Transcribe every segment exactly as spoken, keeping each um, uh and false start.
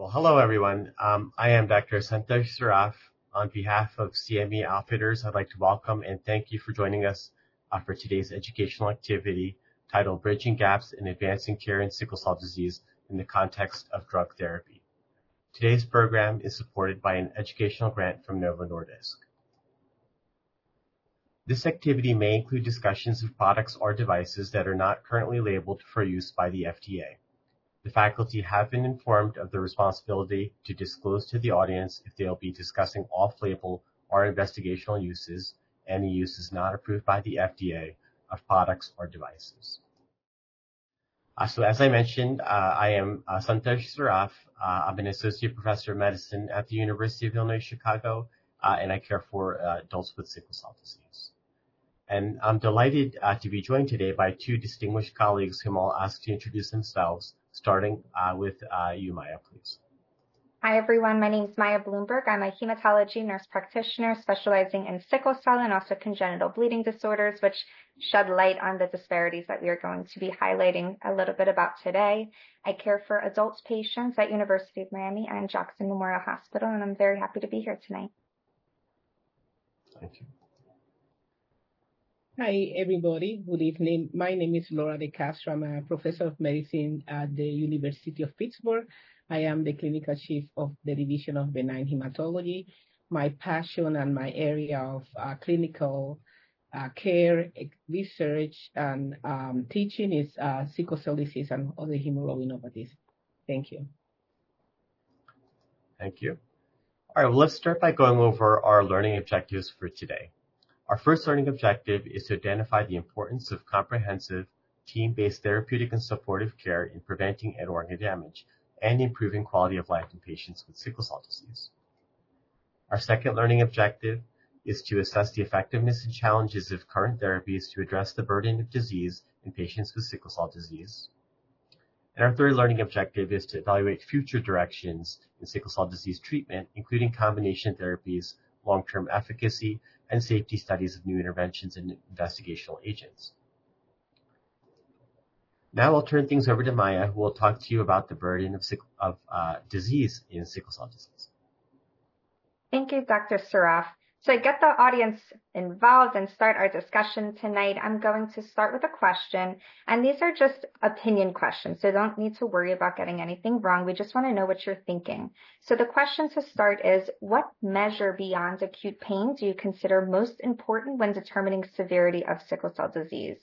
Well, hello, everyone. Um, I am Doctor Santosh Saraf. On behalf of C M E Outfitters, I'd like to welcome and thank you for joining us uh, for today's educational activity titled Bridging Gaps in Advancing Care in Sickle Cell Disease in the Context of Drug Therapy. Today's program is supported by an educational grant from Novo Nordisk. This activity may include discussions of products or devices that are not currently labeled for use by the F D A. The faculty have been informed of the responsibility to disclose to the audience if they will be discussing off-label or investigational uses, any uses not approved by the F D A of products or devices. Uh, so as I mentioned, uh, I am uh, Santosh Saraf. Uh, I'm an associate professor of medicine at the University of Illinois Chicago, uh, and I care for uh, adults with sickle cell disease. And I'm delighted uh, to be joined today by two distinguished colleagues whom I'll ask to introduce themselves, starting uh, with uh, you, Maya, please. Hi, everyone. My name is Maya Bloomberg. I'm a hematology nurse practitioner specializing in sickle cell and also congenital bleeding disorders, which shed light on the disparities that we are going to be highlighting a little bit about today. I care for adult patients at University of Miami and Jackson Memorial Hospital, and I'm very happy to be here tonight. Thank you. Hi, everybody. Good evening. My name is Laura De Castro. I'm a professor of medicine at the University of Pittsburgh. I am the clinical chief of the Division of Benign Hematology. My passion and my area of uh, clinical uh, care, research, and um, teaching is uh, sickle cell disease and other hemoglobinopathies. Thank you. Thank you. All right, well, let's start by going over our learning objectives for today. Our first learning objective is to identify the importance of comprehensive, team-based therapeutic and supportive care in preventing end organ damage and improving quality of life in patients with sickle cell disease. Our second learning objective is to assess the effectiveness and challenges of current therapies to address the burden of disease in patients with sickle cell disease. And our third learning objective is to evaluate future directions in sickle cell disease treatment, including combination therapies, long-term efficacy, and safety studies of new interventions and investigational agents. Now I'll turn things over to Maya, who will talk to you about the burden of, of uh, disease in sickle cell disease. Thank you, Doctor Saraf. So to get the audience involved and start our discussion tonight, I'm going to start with a question. And these are just opinion questions, so don't need to worry about getting anything wrong. We just want to know what you're thinking. So the question to start is, what measure beyond acute pain do you consider most important when determining severity of sickle cell disease?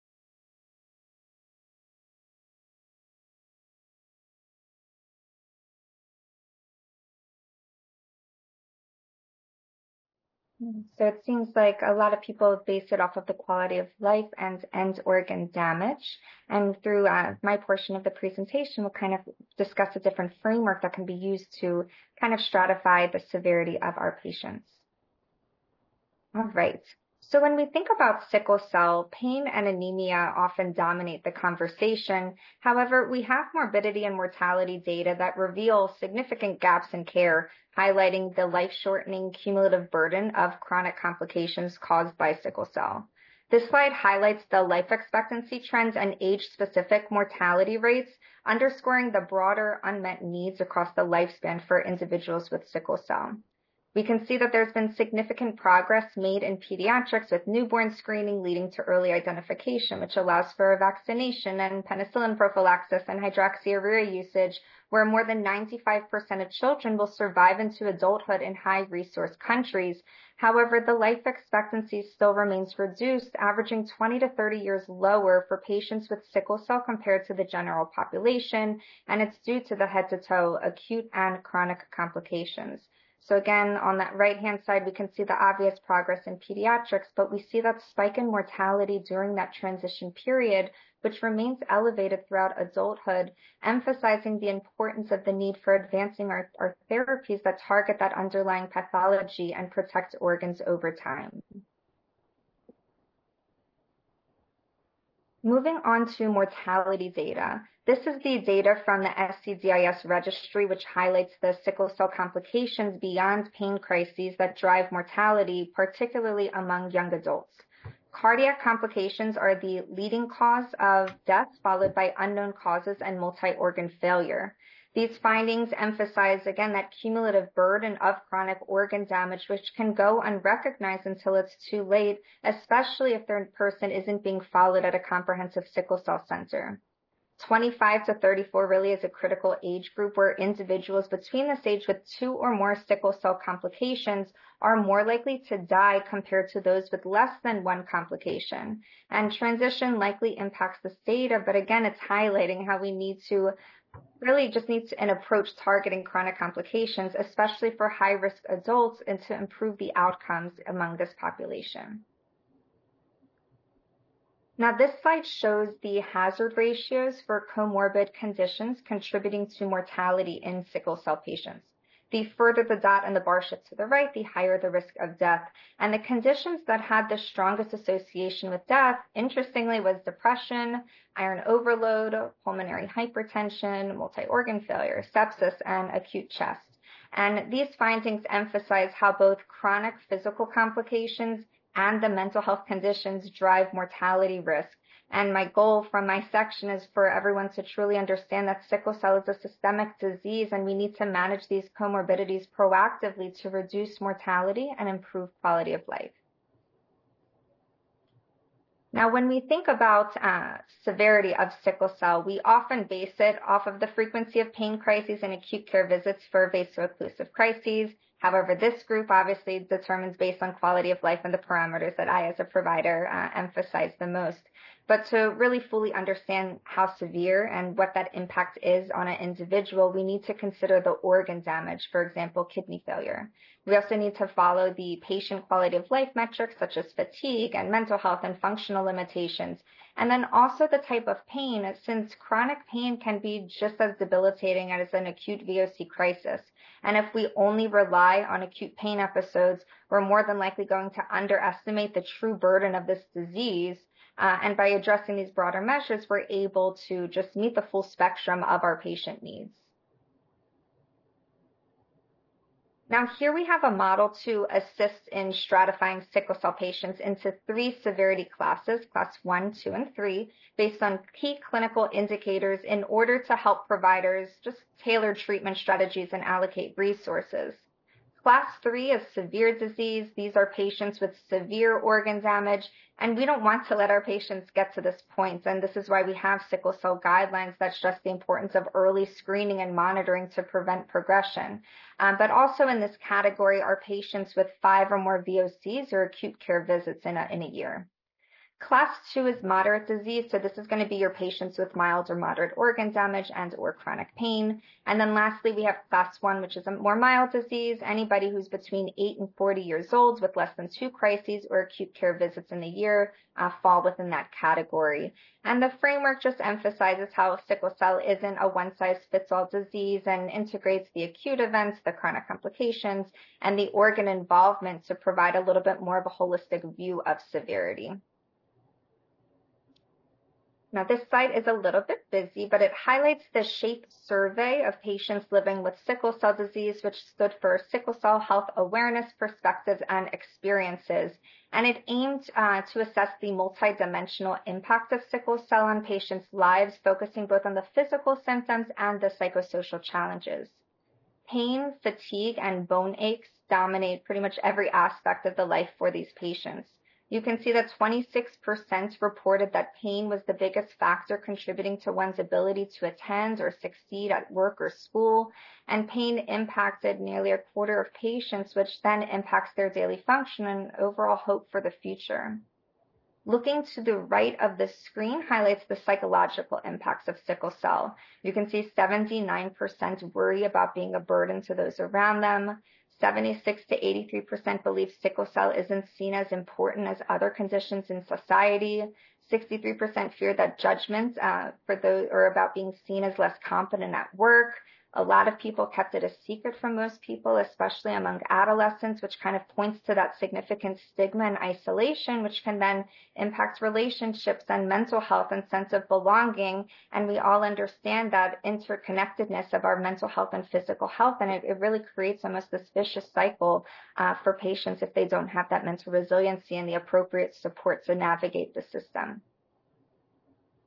So it seems like a lot of people base it off of the quality of life and end organ damage. And through uh, my portion of the presentation, we'll kind of discuss a different framework that can be used to kind of stratify the severity of our patients. All right. So when we think about sickle cell, pain and anemia often dominate the conversation. However, we have morbidity and mortality data that reveal significant gaps in care, highlighting the life-shortening cumulative burden of chronic complications caused by sickle cell. This slide highlights the life expectancy trends and age-specific mortality rates, underscoring the broader unmet needs across the lifespan for individuals with sickle cell. We can see that there's been significant progress made in pediatrics with newborn screening leading to early identification, which allows for vaccination and penicillin prophylaxis and hydroxyurea usage, where more than ninety-five percent of children will survive into adulthood in high-resource countries. However, the life expectancy still remains reduced, averaging twenty to thirty years lower for patients with sickle cell compared to the general population, and it's due to the head-to-toe acute and chronic complications. So again, on that right-hand side, we can see the obvious progress in pediatrics, but we see that spike in mortality during that transition period, which remains elevated throughout adulthood, emphasizing the importance of the need for advancing our, our therapies that target that underlying pathology and protect organs over time. Moving on to mortality data. This is the data from the S C D I S registry, which highlights the sickle cell complications beyond pain crises that drive mortality, particularly among young adults. Cardiac complications are the leading cause of death, followed by unknown causes and multi-organ failure. These findings emphasize, again, that cumulative burden of chronic organ damage, which can go unrecognized until it's too late, especially if the person isn't being followed at a comprehensive sickle cell center. twenty-five to thirty-four really is a critical age group where individuals between this age with two or more sickle cell complications are more likely to die compared to those with less than one complication. And transition likely impacts this data, but again, it's highlighting how we need to really just need to, an approach targeting chronic complications, especially for high-risk adults, and to improve the outcomes among this population. Now, this slide shows the hazard ratios for comorbid conditions contributing to mortality in sickle cell patients. The further the dot and the bar shift to the right, the higher the risk of death. And the conditions that had the strongest association with death, interestingly, was depression, iron overload, pulmonary hypertension, multi-organ failure, sepsis, and acute chest. And these findings emphasize how both chronic physical complications and the mental health conditions drive mortality risk. And my goal from my section is for everyone to truly understand that sickle cell is a systemic disease, and we need to manage these comorbidities proactively to reduce mortality and improve quality of life. Now, when we think about uh, severity of sickle cell, we often base it off of the frequency of pain crises and acute care visits for vaso-occlusive crises. However, this group obviously determines based on quality of life and the parameters that I, as a provider, uh, emphasize the most. But to really fully understand how severe and what that impact is on an individual, we need to consider the organ damage, for example, kidney failure. We also need to follow the patient quality of life metrics such as fatigue and mental health and functional limitations. And then also the type of pain, since chronic pain can be just as debilitating as an acute V O C crisis. And if we only rely on acute pain episodes, we're more than likely going to underestimate the true burden of this disease. Uh, and by addressing these broader measures, we're able to just meet the full spectrum of our patient needs. Now, here we have a model to assist in stratifying sickle cell patients into three severity classes, class one, two, and three, based on key clinical indicators in order to help providers just tailor treatment strategies and allocate resources. Class three is severe disease. These are patients with severe organ damage, and we don't want to let our patients get to this point. And this is why we have sickle cell guidelines that stress the importance of early screening and monitoring to prevent progression. Um, but also in this category are patients with five or more V O Cs or acute care visits in a, in a year. Class two is moderate disease, so this is going to be your patients with mild or moderate organ damage and or chronic pain. And then lastly, we have class one, which is a more mild disease. Anybody who's between eight and forty years old with less than two crises or acute care visits in a year uh, fall within that category. And the framework just emphasizes how sickle cell isn't a one-size-fits-all disease and integrates the acute events, the chronic complications, and the organ involvement to provide a little bit more of a holistic view of severity. Now, this slide is a little bit busy, but it highlights the SHAPE survey of patients living with sickle cell disease, which stood for Sickle Cell Health Awareness, Perspectives, and Experiences. And it aimed uh, to assess the multidimensional impact of sickle cell on patients' lives, focusing both on the physical symptoms and the psychosocial challenges. Pain, fatigue, and bone aches dominate pretty much every aspect of the life for these patients. You can see that twenty-six percent reported that pain was the biggest factor contributing to one's ability to attend or succeed at work or school, and pain impacted nearly a quarter of patients, which then impacts their daily function and overall hope for the future. Looking to the right of the screen highlights the psychological impacts of sickle cell. You can see seventy-nine percent worry about being a burden to those around them. seventy-six to eighty-three percent believe sickle cell isn't seen as important as other conditions in society. sixty-three percent fear that judgments uh, for those or about being seen as less competent at work. A lot of people kept it a secret from most people, especially among adolescents, which kind of points to that significant stigma and isolation, which can then impact relationships and mental health and sense of belonging. And we all understand that interconnectedness of our mental health and physical health, and it, it really creates almost this vicious cycle uh, for patients if they don't have that mental resiliency and the appropriate support to navigate the system.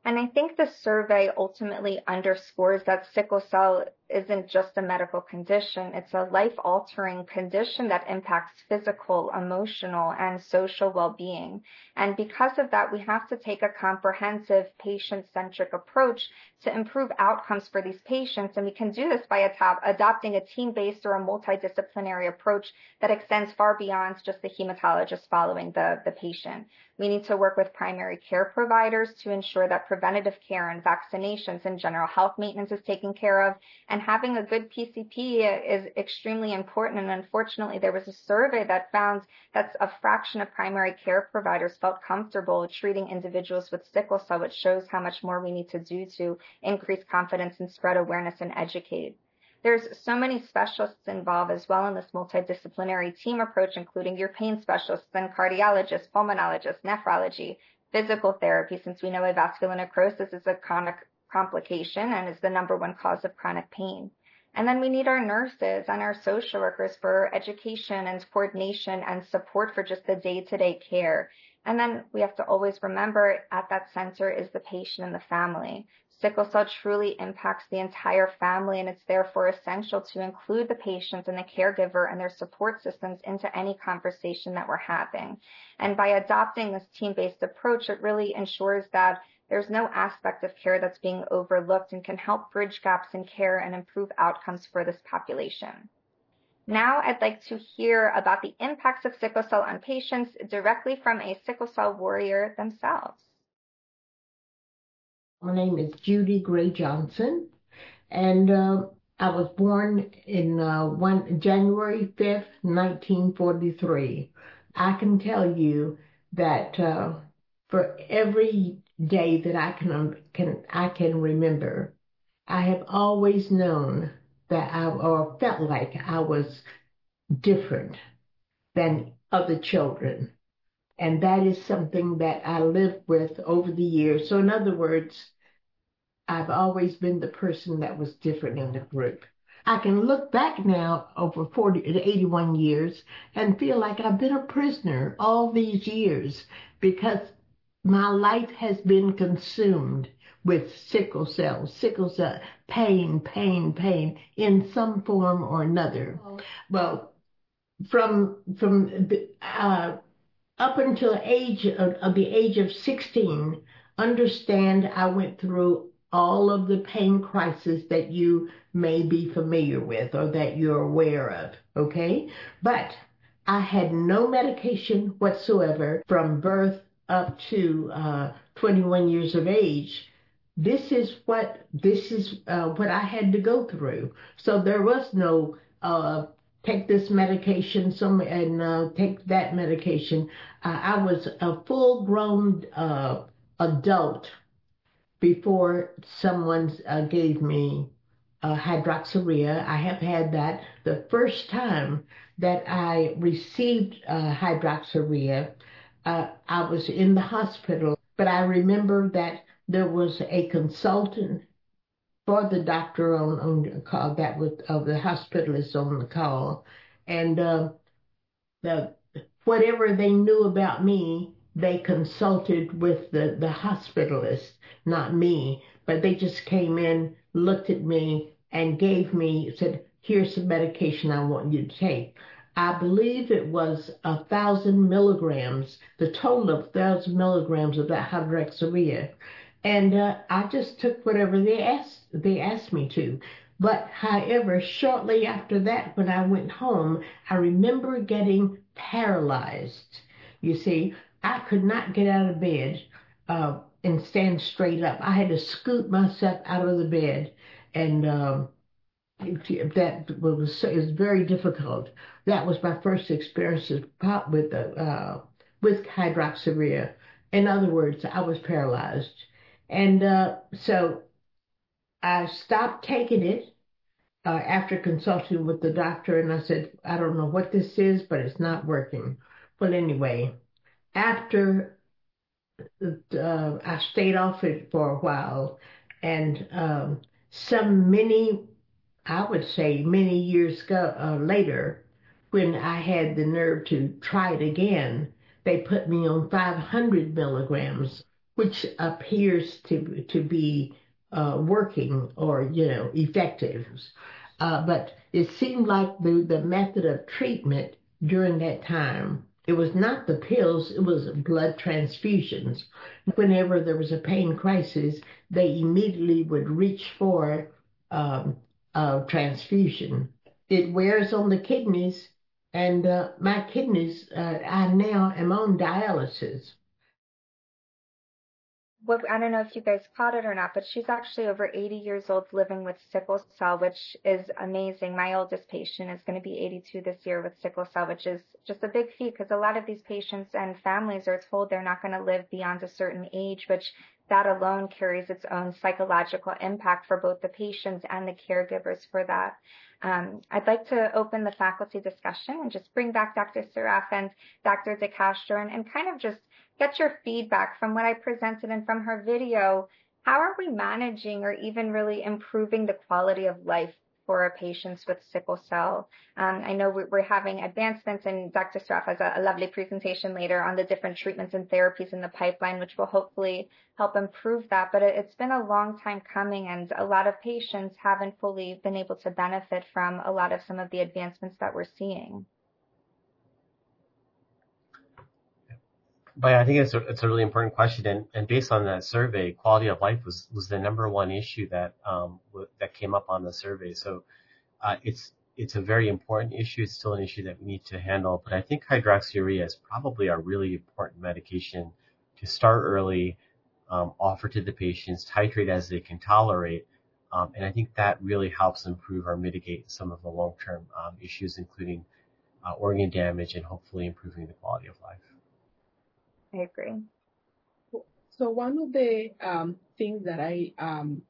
And I think the survey ultimately underscores that sickle cell isn't just a medical condition. It's a life-altering condition that impacts physical, emotional, and social well-being. And because of that, we have to take a comprehensive, patient-centric approach to improve outcomes for these patients. And we can do this by atop- adopting a team-based or a multidisciplinary approach that extends far beyond just the hematologist following the, the patient. We need to work with primary care providers to ensure that preventative care and vaccinations and general health maintenance is taken care of. And having a good P C P is extremely important. And unfortunately, there was a survey that found that a fraction of primary care providers felt comfortable treating individuals with sickle cell, which shows how much more we need to do to increase confidence and spread awareness and educate. There's so many specialists involved as well in this multidisciplinary team approach, including your pain specialists and cardiologists, pulmonologists, nephrology, physical therapy, since we know avascular necrosis is a chronic complication and is the number one cause of chronic pain. And then we need our nurses and our social workers for education and coordination and support for just the day-to-day care. And then we have to always remember at that center is the patient and the family. Sickle cell truly impacts the entire family, and it's therefore essential to include the patient and the caregiver and their support systems into any conversation that we're having. And by adopting this team-based approach, it really ensures that there's no aspect of care that's being overlooked and can help bridge gaps in care and improve outcomes for this population. Now I'd like to hear about the impacts of sickle cell on patients directly from a sickle cell warrior themselves. My name is Judy Gray Johnson, and uh, I was born in uh, one, January fifth, nineteen forty-three. I can tell you that uh, for every day that I can, can I can remember, I have always known that I or felt like I was different than other children. And that is something that I lived with over the years. So in other words, I've always been the person that was different in the group. I can look back now over forty to eighty-one years and feel like I've been a prisoner all these years because my life has been consumed with sickle cell, sickle cell, pain, pain, pain in some form or another. Well, from from the, uh, up until age of, of the age of sixteen, understand I went through all of the pain crises that you may be familiar with or that you're aware of, okay? But I had no medication whatsoever from birth up to uh, twenty-one years of age. This is what this is uh, what I had to go through. So there was no uh, take this medication some and uh, take that medication. Uh, I was a full-grown uh, adult before someone uh, gave me uh, hydroxyurea. I have had that. The first time that I received uh, hydroxyurea, uh, I was in the hospital, but I remember that there was a consultant for the doctor on, on the call, that was of the hospitalist on the call, and uh, the whatever they knew about me, they consulted with the, the hospitalist, not me, but they just came in, looked at me, and gave me, said, here's some medication I want you to take. I believe it was a thousand milligrams, the total of thousand milligrams of that hydroxyurea. And uh, I just took whatever they asked, they asked me to. But however, shortly after that, when I went home, I remember getting paralyzed. You see, I could not get out of bed uh, and stand straight up. I had to scoot myself out of the bed, and um, that was, it was very difficult. That was my first experience with uh, with hydroxyurea. In other words, I was paralyzed, and uh, so I stopped taking it uh, after consulting with the doctor, and I said, I don't know what this is, but it's not working. Well, anyway, after uh, I stayed off it for a while, and um, some many, I would say many years go, uh, later, when I had the nerve to try it again, they put me on five hundred milligrams. which appears to to be uh, working or you know effective. Uh, but it seemed like the the method of treatment during that time, it was not the pills, it was blood transfusions. Whenever there was a pain crisis, they immediately would reach for um, a transfusion. It wears on the kidneys, and uh, my kidneys, uh, I now am on dialysis. What, I don't know if you guys caught it or not, but she's actually over eighty years old living with sickle cell, which is amazing. My oldest patient is going to be eighty-two this year with sickle cell, which is just a big feat because a lot of these patients and families are told they're not going to live beyond a certain age, which that alone carries its own psychological impact for both the patients and the caregivers for that. Um, I'd like to open the faculty discussion and just bring back Doctor Saraf and Doctor DeCastro and, and kind of just get your feedback from what I presented and from her video. How are we managing or even really improving the quality of life for our patients with sickle cell? Um, I know we're having advancements, and Doctor Saraf has a, a lovely presentation later on the different treatments and therapies in the pipeline, which will hopefully help improve that. But it, it's been a long time coming, and a lot of patients haven't fully been able to benefit from a lot of some of the advancements that we're seeing. But I think it's a, it's a really important question, and, and based on that survey, quality of life was, was the number one issue that um, w- that came up on the survey. So uh, it's it's a very important issue. It's still an issue that we need to handle. But I think hydroxyurea is probably a really important medication to start early, um, offer to the patients, titrate as they can tolerate, um, and I think that really helps improve or mitigate some of the long-term um, issues, including uh, organ damage and hopefully improving the quality of life. I agree. So one of the um, things that I um,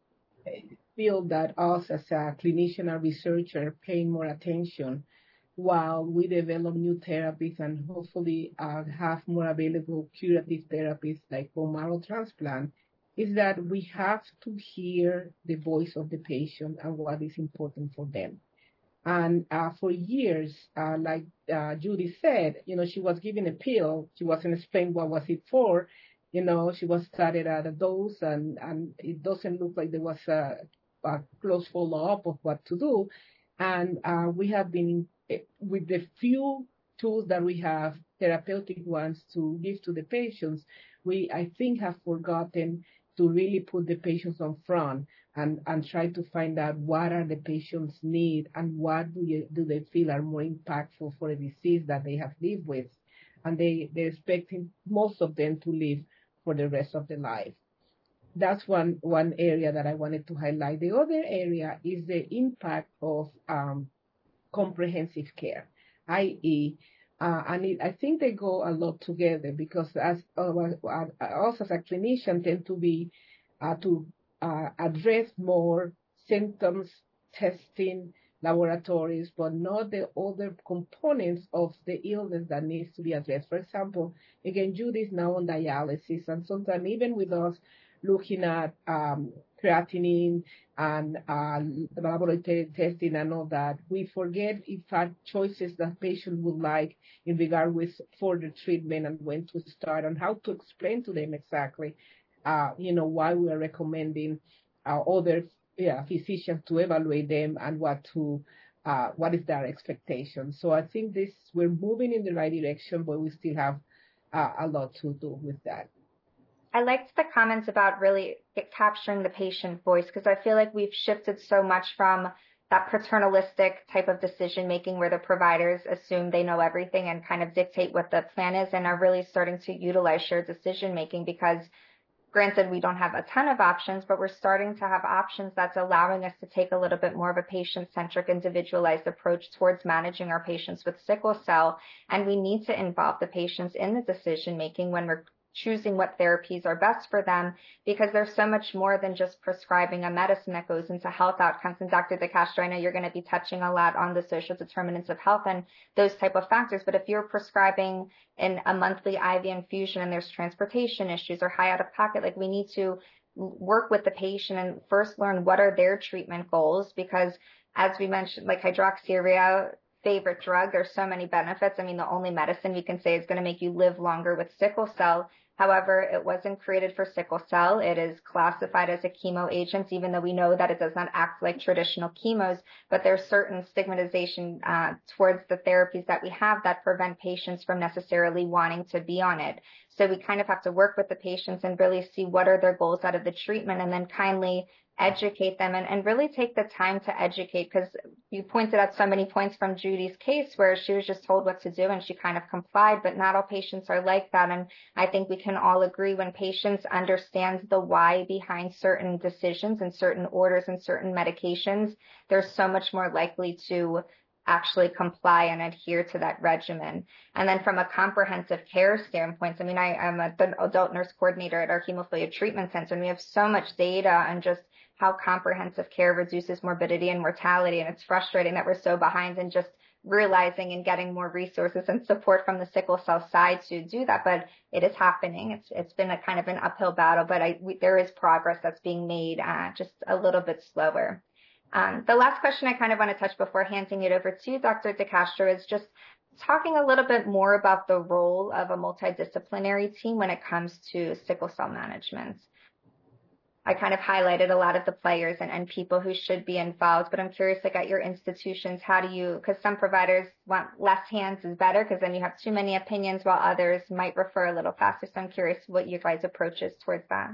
feel that us as a clinician and researcher paying more attention while we develop new therapies and hopefully uh, have more available curative therapies like bone marrow transplant is that we have to hear the voice of the patient and what is important for them. And uh, for years, uh, like uh, Judy said, you know, she was given a pill. She wasn't explained what was it for. You know, she was started at a dose, and, and it doesn't look like there was a, a close follow-up of what to do. And uh, we have been, with the few tools that we have, therapeutic ones to give to the patients, we, I think, have forgotten to really put the patients on front and, and try to find out what are the patients' need and what do, you, do they feel are more impactful for a disease that they have lived with. And they, they're expecting most of them to live for the rest of their life. That's one, one area that I wanted to highlight. The other area is the impact of um, comprehensive care, that is, Uh, and it, I think they go a lot together because as uh, us as a clinician tend to be uh, to uh, address more symptoms, testing, laboratories, but not the other components of the illness that needs to be addressed. For example, again, Judy is now on dialysis, and sometimes even with us looking at um, creatinine and uh, laboratory testing and all that, we forget in fact choices that patients would like in regard with further treatment and when to start and how to explain to them exactly, uh, you know, why we are recommending uh, other yeah, physicians to evaluate them and what to, uh, what is their expectation. So I think this, we're moving in the right direction, but we still have uh, a lot to do with that. I liked the comments about really capturing the patient voice because I feel like we've shifted so much from that paternalistic type of decision making where the providers assume they know everything and kind of dictate what the plan is and are really starting to utilize shared decision making because granted we don't have a ton of options, but we're starting to have options that's allowing us to take a little bit more of a patient-centric individualized approach towards managing our patients with sickle cell. And we need to involve the patients in the decision making when we're choosing what therapies are best for them because there's so much more than just prescribing a medicine that goes into health outcomes. And Doctor DeCastro, I know you're going to be touching a lot on the social determinants of health and those type of factors, but if you're prescribing in a monthly I V infusion and there's transportation issues or high out of pocket, like we need to work with the patient and first learn what are their treatment goals because as we mentioned, like hydroxyurea, favorite drug, there's so many benefits. I mean, the only medicine you can say is going to make you live longer with sickle cell However, it wasn't created for sickle cell. It is classified as a chemo agent, even though we know that it does not act like traditional chemos, but there's certain stigmatization uh, towards the therapies that we have that prevent patients from necessarily wanting to be on it. So we kind of have to work with the patients and really see what are their goals out of the treatment, and then kindly educate them and, and really take the time to educate, because you pointed out so many points from Judy's case where she was just told what to do and she kind of complied, but not all patients are like that. And I think we can all agree when patients understand the why behind certain decisions and certain orders and certain medications, they're so much more likely to actually comply and adhere to that regimen. And then from a comprehensive care standpoint, I mean, I, I'm a, the adult nurse coordinator at our hemophilia treatment center, and we have so much data on just how comprehensive care reduces morbidity and mortality. And it's frustrating that we're so behind in just realizing and getting more resources and support from the sickle cell side to do that. But it is happening. It's it's been a kind of an uphill battle, but I, we, there is progress that's being made, uh, just a little bit slower. Um, the last question I kind of want to touch before handing it over to Doctor DeCastro is just talking a little bit more about the role of a multidisciplinary team when it comes to sickle cell management. I kind of highlighted a lot of the players and, and people who should be involved, but I'm curious, like at your institutions, how do you, because some providers want less hands is better because then you have too many opinions, while others might refer a little faster. So I'm curious what your guys' approach is towards that.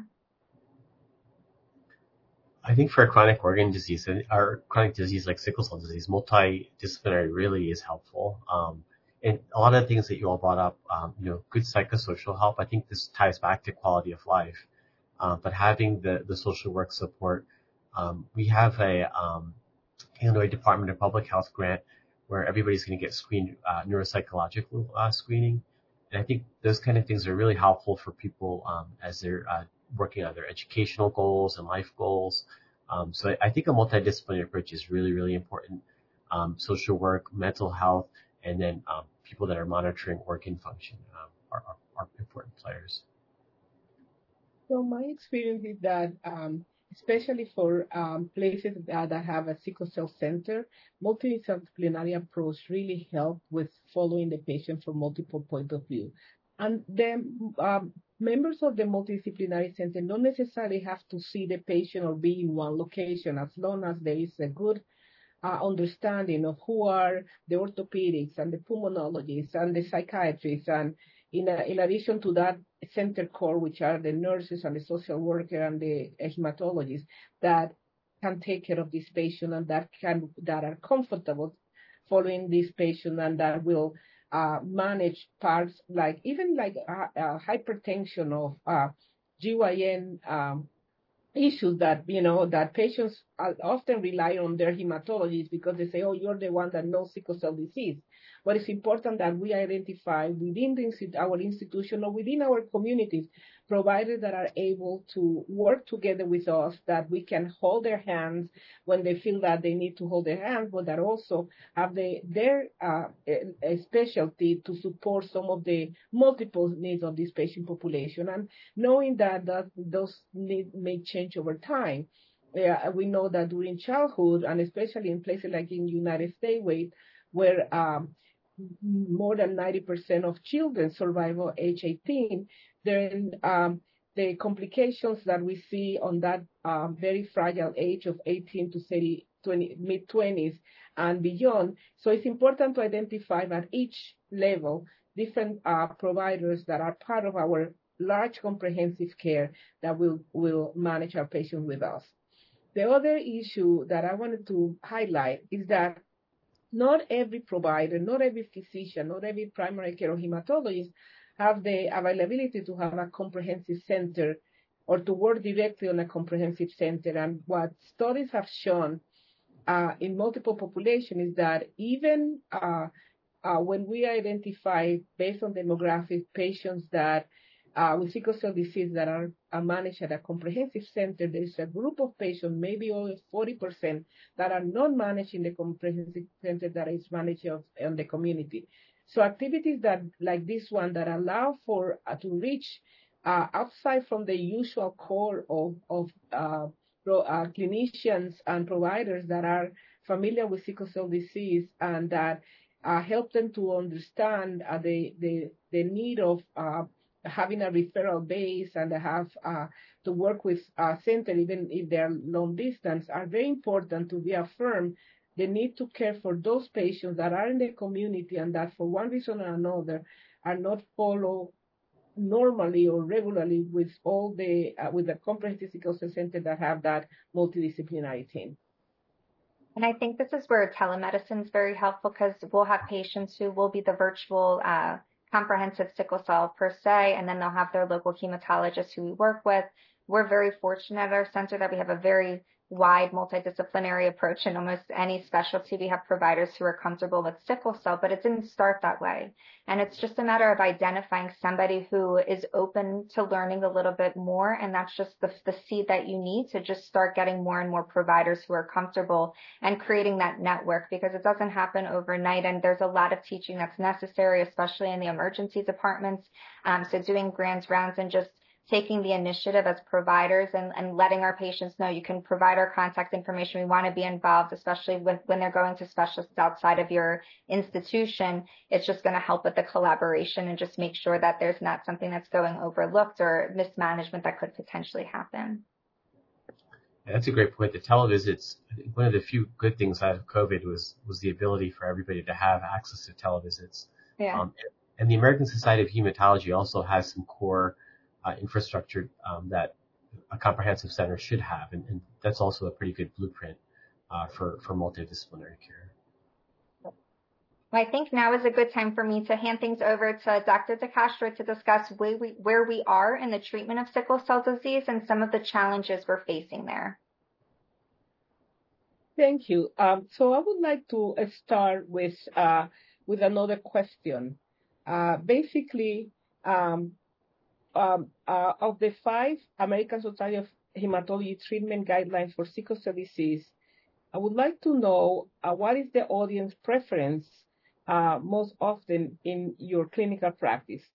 I think for a chronic organ disease, or chronic disease like sickle cell disease, multidisciplinary really is helpful. Um, and a lot of the things that you all brought up, um, you know, good psychosocial help, I think this ties back to quality of life. Uh, but having the, the social work support, um, we have a um, Illinois Department of Public Health grant where everybody's going to get screened, uh, neuropsychological uh, screening. And I think those kind of things are really helpful for people um, as they're uh, working on their educational goals and life goals. Um, so I, I think a multidisciplinary approach is really, really important. Um, social work, mental health, and then um, people that are monitoring organ function um, are, are, are important players. So my experience is that, um, especially for um, places that, that have a sickle cell center, multidisciplinary approach really help with following the patient from multiple points of view. And then um, members of the multidisciplinary center don't necessarily have to see the patient or be in one location, as long as there is a good uh, understanding of who are the orthopedics and the pulmonologists and the psychiatrists, and in, a, in addition to that, center core, which are the nurses and the social worker and the hematologists that can take care of this patient and that can that are comfortable following this patient and that will uh, manage parts like even like uh, uh, hypertension of uh, G Y N um, issues that, you know, that patients often rely on their hematologists because they say, oh, you're the one that knows sickle cell disease. But it's important that we identify within the, our institution or within our communities providers that are able to work together with us, that we can hold their hands when they feel that they need to hold their hands, but that also have the, their uh, a specialty to support some of the multiple needs of this patient population. And knowing that, that those needs may change over time. Uh, we know that during childhood, and especially in places like in the United States, where, where um, more than ninety percent of children survive at age eighteen, then um, the complications that we see on that um, very fragile age of eighteen to thirty, twenty, mid-twenties and beyond. So it's important to identify at each level different uh, providers that are part of our large comprehensive care that will, will manage our patients with us. The other issue that I wanted to highlight is that not every provider, not every physician, not every primary care or hematologist have the availability to have a comprehensive center or to work directly on a comprehensive center. And what studies have shown uh, in multiple populations is that even uh, uh, when we identify based on demographic patients that uh, with sickle cell disease that are, are managed at a comprehensive center, there is a group of patients, maybe over forty percent, that are not managed in the comprehensive center that is managed of, in the community. So activities that like this one that allow for uh, to reach uh, outside from the usual core of, of uh, pro, uh, clinicians and providers that are familiar with sickle cell disease and that uh, help them to understand uh, the, the, the need of uh, having a referral base and have uh, to work with a center, even if they're long distance, are very important to reaffirm the need to care for those patients that are in the community and that for one reason or another are not followed normally or regularly with all the uh, with the comprehensive sickle cell center that have that multidisciplinary team. And I think this is where telemedicine is very helpful, because we'll have patients who will be the virtual uh, comprehensive sickle cell per se, and then they'll have their local hematologist who we work with. We're very fortunate at our center that we have a very wide multidisciplinary approach. In almost any specialty, we have providers who are comfortable with sickle cell, but it didn't start that way. And it's just a matter of identifying somebody who is open to learning a little bit more. And that's just the, the seed that you need to just start getting more and more providers who are comfortable and creating that network, because it doesn't happen overnight. And there's a lot of teaching that's necessary, especially in the emergency departments. Um, so doing grand rounds and just taking the initiative as providers and, and letting our patients know you can provide our contact information. We want to be involved, especially when, when they're going to specialists outside of your institution. It's just going to help with the collaboration and just make sure that there's not something that's going overlooked or mismanagement that could potentially happen. Yeah, that's a great point. The televisits, one of the few good things out of COVID was, was the ability for everybody to have access to televisits. Yeah. Um, and the American Society of Hematology also has some core Uh, infrastructure um, that a comprehensive center should have, and, and that's also a pretty good blueprint uh, for for multidisciplinary care. Well, I think now is a good time for me to hand things over to Doctor DeCastro to discuss where we, where we are in the treatment of sickle cell disease and some of the challenges we're facing there. Thank you. Um, so I would like to start with uh, with another question. Uh, basically. Um, Um, uh, of the five American Society of Hematology treatment guidelines for sickle cell disease, I would like to know uh, what is the audience preference uh, most often in your clinical practice?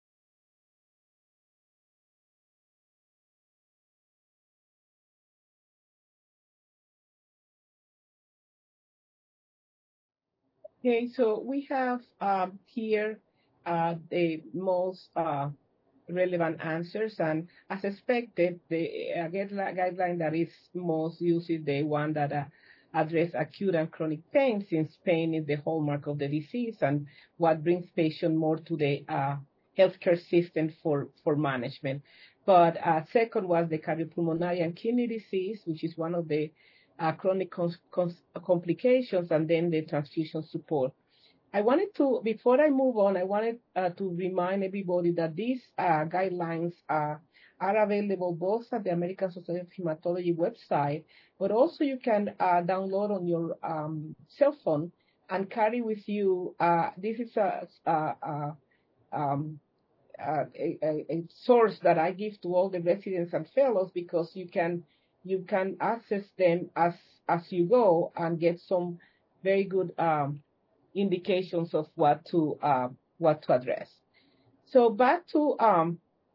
Okay, so we have um, here uh, the most uh, relevant answers, and as expected, the uh, guideline that is most used is the one that uh, address acute and chronic pain, since pain is the hallmark of the disease and what brings patient more to the uh, healthcare system for, for management. But uh, second was the cardiopulmonary and kidney disease, which is one of the uh, chronic cons- cons- complications, and then the transfusion support. I wanted to, before I move on, I wanted uh, to remind everybody that these uh, guidelines uh, are available both at the American Society of Hematology website, but also you can uh, download on your um, cell phone and carry with you. Uh, this is a, a, a, um, a, a, a source that I give to all the residents and fellows, because you can you can access them as as you go and get some very good um, indications of what to uh, what to address. So back to um,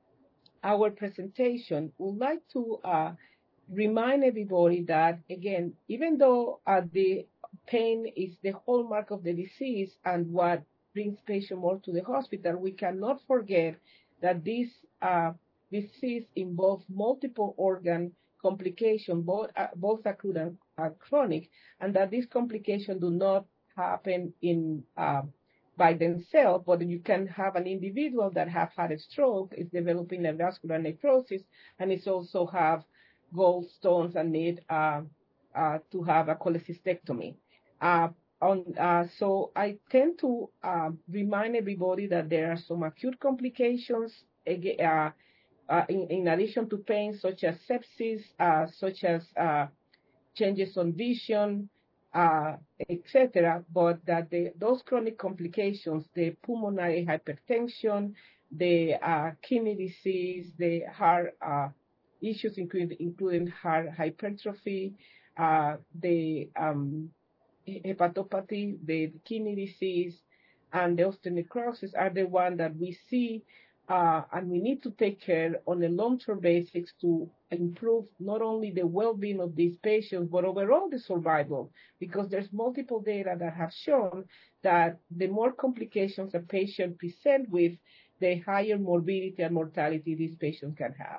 our presentation, we'd like to uh, remind everybody that, again, even though uh, the pain is the hallmark of the disease and what brings patient more to the hospital, we cannot forget that this uh, disease involves multiple organ complications, both, uh, both acute and uh, chronic, and that these complications do not happen in uh, by themselves, but you can have an individual that have had a stroke, is developing a vascular necrosis, and is also have gallstones and need uh, uh, to have a cholecystectomy. Uh, on, uh, so I tend to uh, remind everybody that there are some acute complications uh, uh, in, in addition to pain, such as sepsis, uh, such as uh, changes on vision, uh, et cetera, but that the, those chronic complications, the pulmonary hypertension, the uh, kidney disease, the heart uh, issues, including, including heart hypertrophy, uh, the um, hepatopathy, the kidney disease, and the osteonecrosis are the ones that we see, uh, and we need to take care on a long-term basis to improve not only the well-being of these patients, but overall the survival, because there's multiple data that have shown that the more complications a patient present with, the higher morbidity and mortality these patients can have.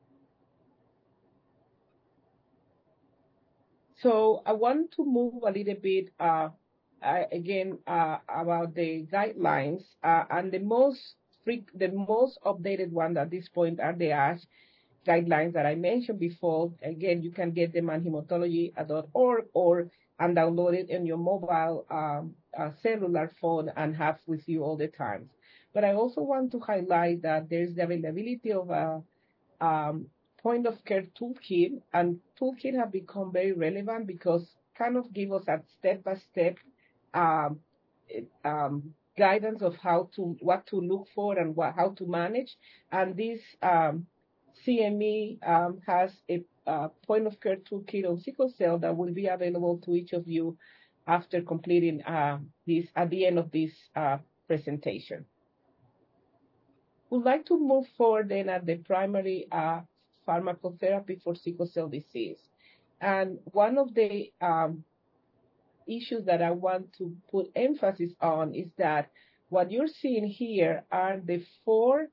So I want to move a little bit, uh, uh, again, uh, about the guidelines, uh, and the most the most updated one at this point are the ASH guidelines that I mentioned before. Again, you can get them on hematology dot org or and download it on your mobile um, uh, cellular phone and have with you all the time. But I also want to highlight that there's the availability of a um, point of care toolkit, and toolkit have become very relevant because kind of give us a step-by-step um, um, guidance of how to, what to look for and what, how to manage. And this um, C M E um, has a uh, point of care toolkit on sickle cell that will be available to each of you after completing uh, this, at the end of this uh, presentation. Would like to move forward then at the primary uh, pharmacotherapy for sickle cell disease. And one of the um, issues that I want to put emphasis on is that what you're seeing here are the four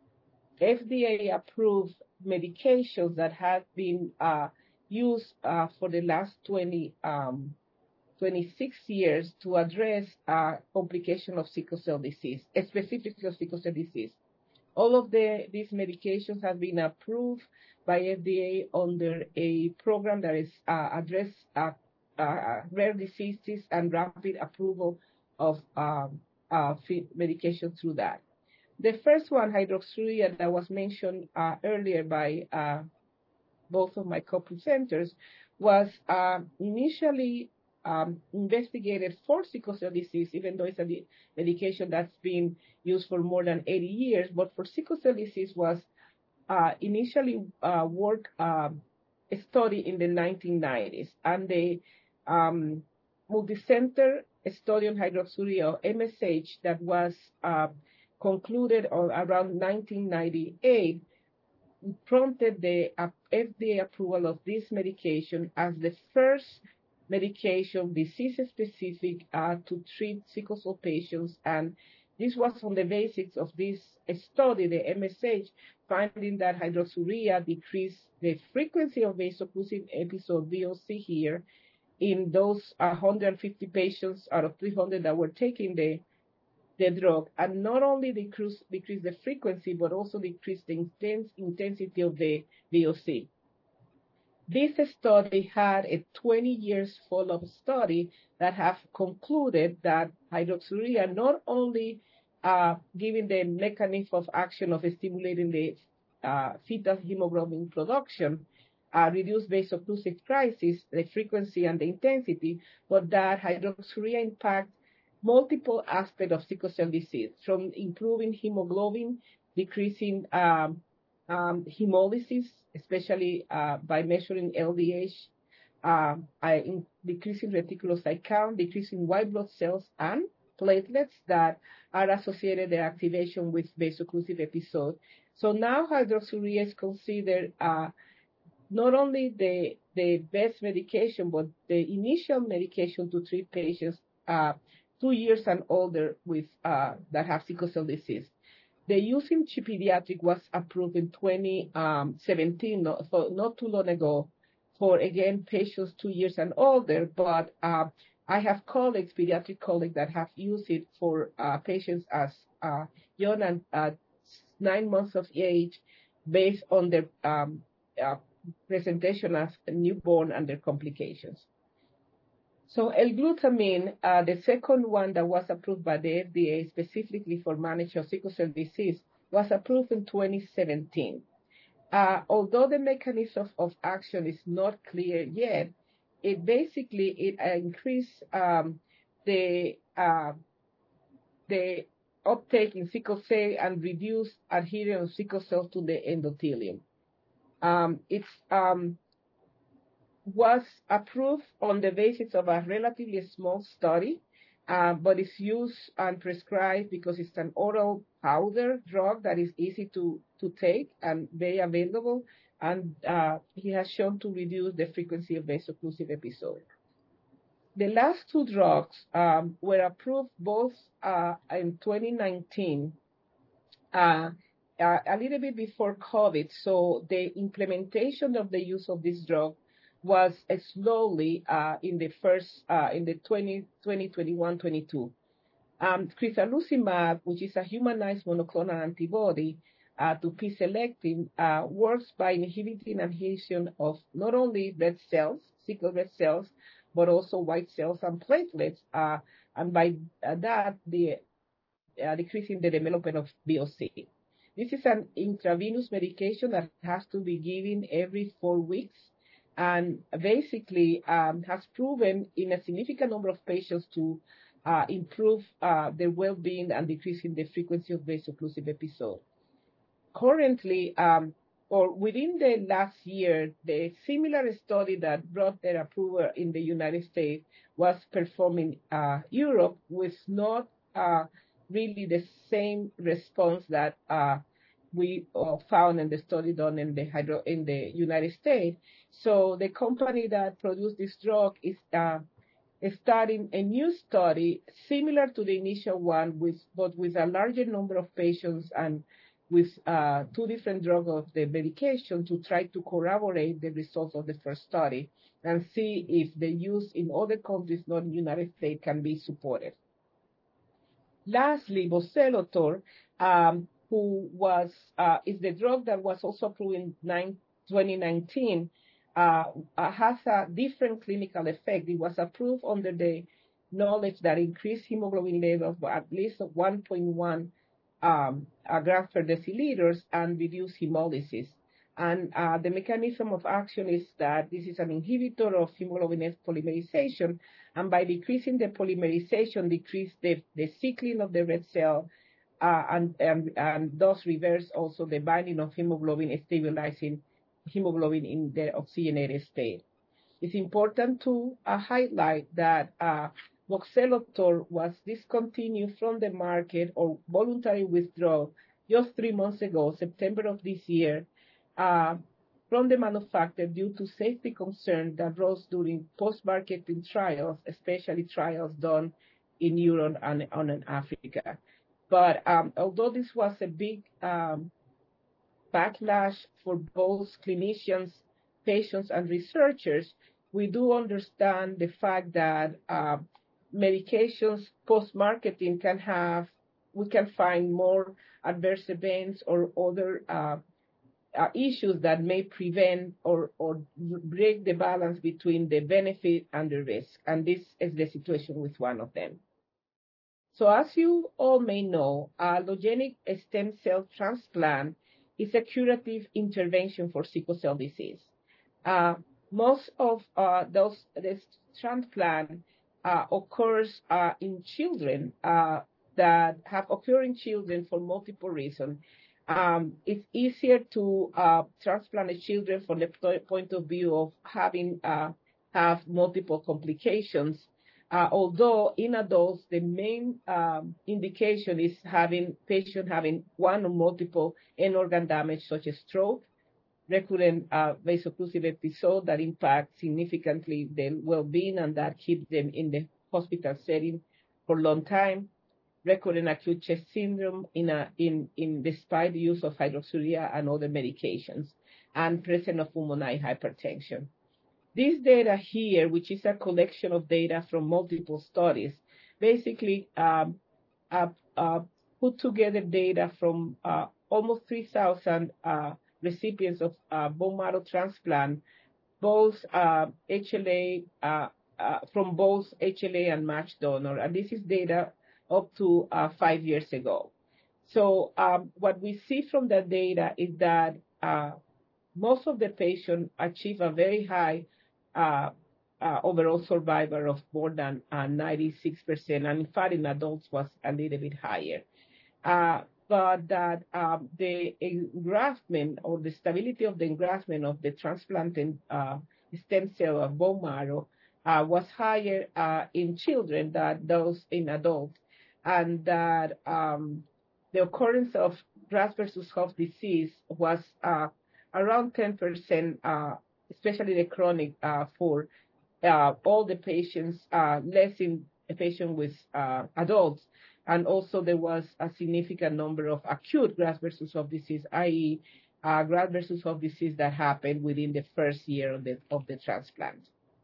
F D A-approved medications that have been uh, used uh, for the last twenty, um, twenty-six years to address uh, complication of sickle cell disease, specifically of sickle cell disease. All of the, these medications have been approved by F D A under a program that is uh, address uh, uh, rare diseases and rapid approval of um, uh, medication through that. The first one, hydroxyurea, that was mentioned uh, earlier by uh, both of my co-presenters, was uh, initially um, investigated for sickle cell disease, even though it's a medication that's been used for more than eighty years. But for sickle cell disease was uh, initially uh, work um, study in the nineteen nineties, and the um, multicenter study on hydroxyurea, or M S H, that was uh, concluded on around nineteen ninety-eight prompted the uh, F D A approval of this medication as the first medication disease-specific uh, to treat sickle cell patients. And this was on the basis of this study, the M S H, finding that hydroxyurea decreased the frequency of vaso-occlusive episode, V O C here, in those one hundred fifty patients out of three hundred that were taking the the drug, and not only decrease, decrease the frequency, but also decrease the intense intensity of the V O C. This study had a twenty years follow-up study that have concluded that hydroxyurea not only uh, giving the mechanism of action of stimulating the uh, fetal hemoglobin production, uh, reduce vaso-occlusive crisis, the frequency and the intensity, but that hydroxyurea impact multiple aspects of sickle cell disease, from improving hemoglobin, decreasing um, um, hemolysis, especially uh, by measuring L D H, uh, in decreasing reticulocyte count, decreasing white blood cells, and platelets that are associated with activation with vaso-occlusive episode. So now hydroxyurea is considered uh, not only the, the best medication, but the initial medication to treat patients uh, two years and older with uh, that have sickle cell disease. The use in pediatric was approved in twenty seventeen, not, so not too long ago, for, again, patients two years and older, but uh, I have colleagues, pediatric colleagues, that have used it for uh, patients as uh, young as uh, nine months of age, based on their um, uh, presentation as a newborn and their complications. So L-glutamine, uh, the second one that was approved by the F D A specifically for management of sickle cell disease, was approved in twenty seventeen. Uh, although the mechanism of, of action is not clear yet, it basically it uh, increased um, the uh, the uptake in sickle cell and reduced adherence of sickle cells to the endothelium. Um, it's um, was approved on the basis of a relatively small study, uh, but it's used and prescribed because it's an oral powder drug that is easy to, to take and very available, and uh, he has shown to reduce the frequency of vaso-occlusive episodes. The last two drugs um, were approved both uh, in twenty nineteen uh, uh, a little bit before COVID. So the implementation of the use of this drug was uh, slowly uh, in the first, uh, in the twenty twenty-one twenty-two. Um, crizanlizumab, which is a humanized monoclonal antibody uh, to P-selectin, uh, works by inhibiting adhesion of not only red cells, sickle red cells, but also white cells and platelets, uh, and by uh, that, the uh, decreasing the development of V O C. This is an intravenous medication that has to be given every four weeks and basically um, has proven in a significant number of patients to uh, improve uh, their well-being and decreasing the frequency of vaso-occlusive episodes. Currently, um, or within the last year, the similar study that brought their approval in the United States was performed in uh, Europe with not uh, really the same response that uh, we uh, found in the study done in the hydro in the United States. So the company that produced this drug is uh, starting a new study similar to the initial one, with but with a larger number of patients and with uh, two different drugs of the medication to try to corroborate the results of the first study and see if the use in other countries, not in the United States, can be supported. Lastly, Voxelotor, um, who was uh, is the drug that was also approved in twenty nineteen, uh, uh, has a different clinical effect. It was approved under the knowledge that increased hemoglobin levels by at least one point one um, grams per deciliters and reduced hemolysis. And uh, the mechanism of action is that this is an inhibitor of hemoglobin S polymerization, and by decreasing the polymerization, decrease the, the cycling of the red cell, uh, and, and, and thus reverse also the binding of hemoglobin, stabilizing hemoglobin in the oxygenated state. It's important to uh, highlight that uh, Voxelotor was discontinued from the market or voluntary withdrawal just three months ago, September of this year, uh, from the manufacturer due to safety concerns that rose during post-marketing trials, especially trials done in Europe and, and in Africa. But um, although this was a big um, backlash for both clinicians, patients, and researchers, we do understand the fact that uh, medications post-marketing can have, we can find more adverse events or other uh, uh, issues that may prevent or, or break the balance between the benefit and the risk. And this is the situation with one of them. So as you all may know, allogeneic stem cell transplant is a curative intervention for sickle cell disease. Uh, most of uh, those this transplant uh, occurs uh, in children uh, that have occurring children for multiple reasons. Um, it's easier to uh, transplant the children from the point of view of having uh, have multiple complications. Uh, although in adults, the main um, indication is having patient having one or multiple end organ damage, such as stroke, recurrent uh, vaso-occlusive episode that impact significantly their well-being and that keep them in the hospital setting for a long time, recurrent acute chest syndrome in a, in, in despite the use of hydroxyurea and other medications, and presence of pulmonary hypertension. This data here, which is a collection of data from multiple studies, basically um, uh, uh, put together data from uh, almost three thousand uh, recipients of uh, bone marrow transplant, both uh, H L A, uh, uh, from both H L A and matched donor. And this is data up to uh, five years ago. So um, what we see from that data is that uh, most of the patients achieve a very high uh, uh, overall survival of more than uh, ninety-six percent, and in fact in adults was a little bit higher. Uh, but that um, the engraftment or the stability of the engraftment of the transplanted uh, stem cell of bone marrow uh, was higher uh, in children than those in adults, and that um, the occurrence of graft versus host disease was uh, around ten percent, uh, especially the chronic, uh, for uh, all the patients uh, less in a patient with uh, adults. And also there was a significant number of acute graft versus host disease, that is, uh, graft versus host disease that happened within the first year of the, of the transplant.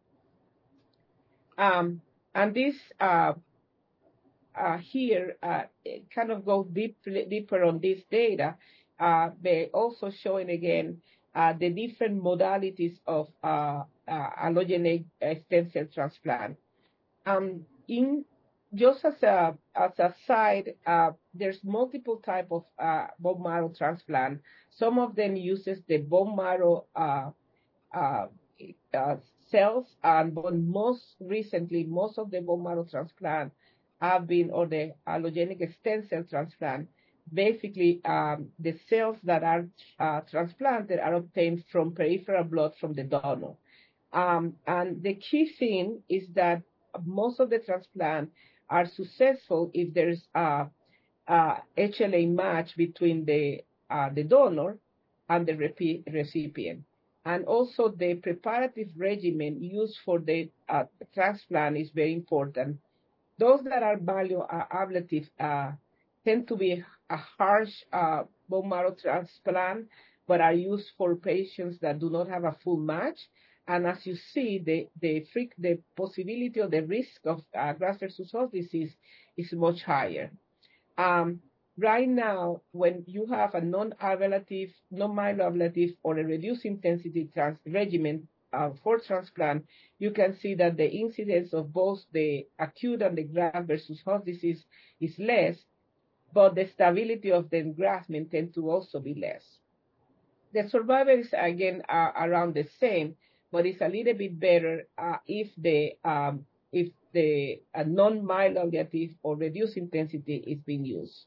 Um, and this uh, uh, here uh, kind of goes deep, deeper on this data. Uh, they're also showing again uh, the different modalities of uh, uh, allogeneic stem cell transplant. Um, in just as a as a side, uh, there's multiple type of uh, bone marrow transplant. Some of them uses the bone marrow uh, uh, uh, cells, and but most recently, most of the bone marrow transplant have been, or the allogeneic stem cell transplant, basically um, the cells that are uh, transplanted are obtained from peripheral blood from the donor. Um, and the key thing is that most of the transplant are successful if there's a, a H L A match between the uh, the donor and the recipient. And also the preparative regimen used for the uh, transplant is very important. Those that are bioablative uh, tend to be a harsh uh, bone marrow transplant, but are used for patients that do not have a full match. And as you see, the the, freak, the possibility or the risk of uh, graft versus host disease is much higher. Um, right now, when you have a non-ablative, non-myeloablative, or a reduced intensity trans regimen uh, for transplant, you can see that the incidence of both the acute and the graft versus host disease is less, but the stability of the engraftment tends to also be less. The survival is, again, uh, around the same, but it's a little bit better uh, if the um, if the uh, non-myeloablative or reduced intensity is being used.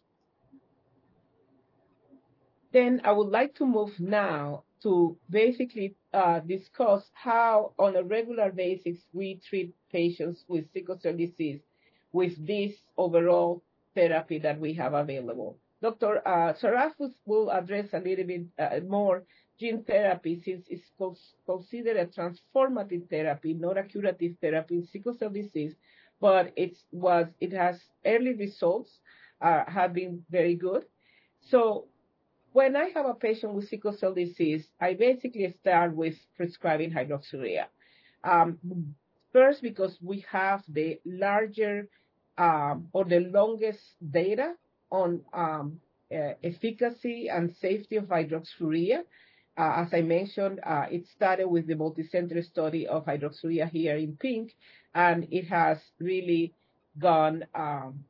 Then I would like to move now to basically uh, discuss how, on a regular basis, we treat patients with sickle cell disease with this overall therapy that we have available. Doctor Uh, Saraf will address a little bit uh, more gene therapy, since it's considered a transformative therapy, not a curative therapy in sickle cell disease, but it's was it has early results, uh, have been very good. So when I have a patient with sickle cell disease, I basically start with prescribing hydroxyurea. Um, first, because we have the larger um, or the longest data on um, uh, efficacy and safety of hydroxyurea. Uh, as I mentioned, uh, it started with the multicenter study of hydroxyurea here in pink, and it has really gone, um,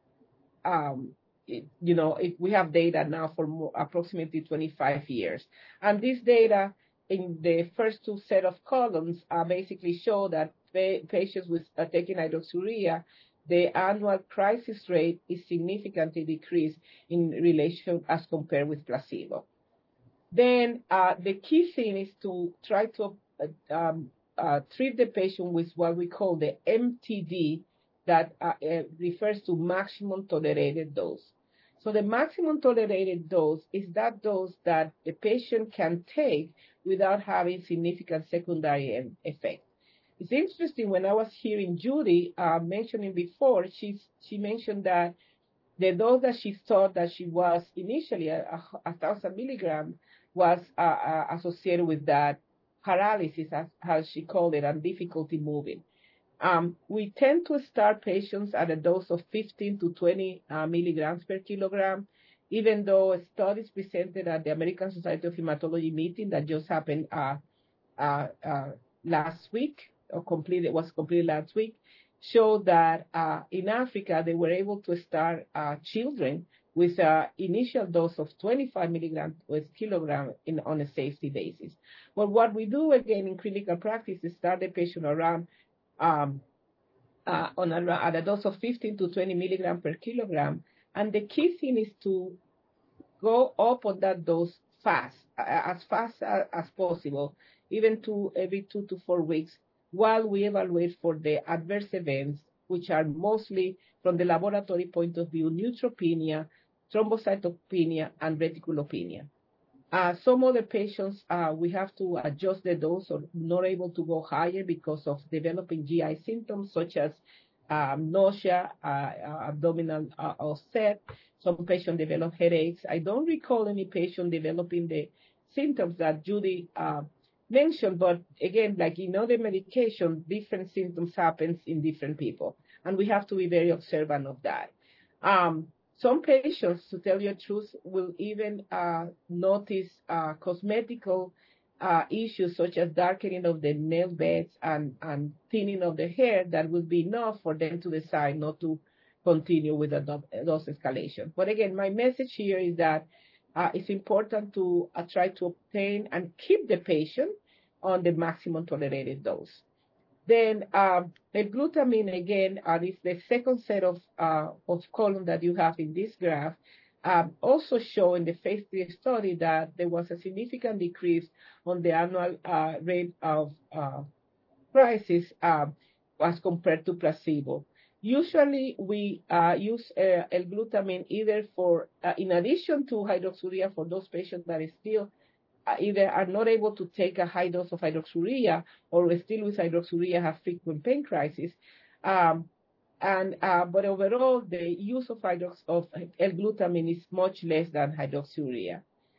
um, it, you know, it, we have data now for more, approximately twenty-five years. And this data in the first two set of columns uh, basically show that pa patients with uh, taking hydroxyurea, the annual crisis rate is significantly decreased in relation as compared with placebo. Then uh, the key thing is to try to uh, um, uh, treat the patient with what we call the M T D, that uh, uh, refers to maximum tolerated dose. So the maximum tolerated dose is that dose that the patient can take without having significant secondary effects. It's interesting, when I was hearing Judy uh, mentioning before, she, she mentioned that the dose that she thought that she was initially, a, a, a thousand milligrams, was uh, uh, associated with that paralysis, as, as she called it, and difficulty moving. Um, we tend to start patients at a dose of fifteen to twenty uh, milligrams per kilogram, even though studies presented at the American Society of Hematology meeting that just happened uh, uh, uh, last week, or completed, was completed last week, showed that uh, in Africa they were able to start uh, children with an initial dose of twenty-five milligrams per kilogram in, on a safety basis. But what we do again in clinical practice is start the patient around um, uh, on a, at a dose of fifteen to twenty milligrams per kilogram, and the key thing is to go up on that dose fast, as fast as, as possible, even to every two to four weeks, while we evaluate for the adverse events, which are mostly from the laboratory point of view, neutropenia, thrombocytopenia, and reticulopenia. Uh, some other patients, uh, we have to adjust the dose or not able to go higher because of developing G I symptoms such as um, nausea, uh, uh, abdominal uh, upset. Some patients develop headaches. I don't recall any patient developing the symptoms that Judy uh, mentioned, but again, like in other medication, different symptoms happens in different people, and we have to be very observant of that. Um, some patients, to tell you the truth, will even uh, notice uh, cosmetical uh, issues such as darkening of the nail beds and, and thinning of the hair that would be enough for them to decide not to continue with the dose escalation. But again, my message here is that uh, it's important to uh, try to obtain and keep the patient on the maximum tolerated dose. Then um, the glutamine, again, uh, is the second set of, uh, of columns that you have in this graph, um, also show in the phase three study that there was a significant decrease on the annual uh, rate of uh, crisis um, as compared to placebo. Usually, we uh, use uh, L-glutamine either for, uh, in addition to hydroxyurea for those patients that is still uh, either are not able to take a high dose of hydroxyurea or still with hydroxyurea have frequent pain crisis. Um, and uh, but overall, the use of hydrox of L-glutamine is much less than hydroxyurea.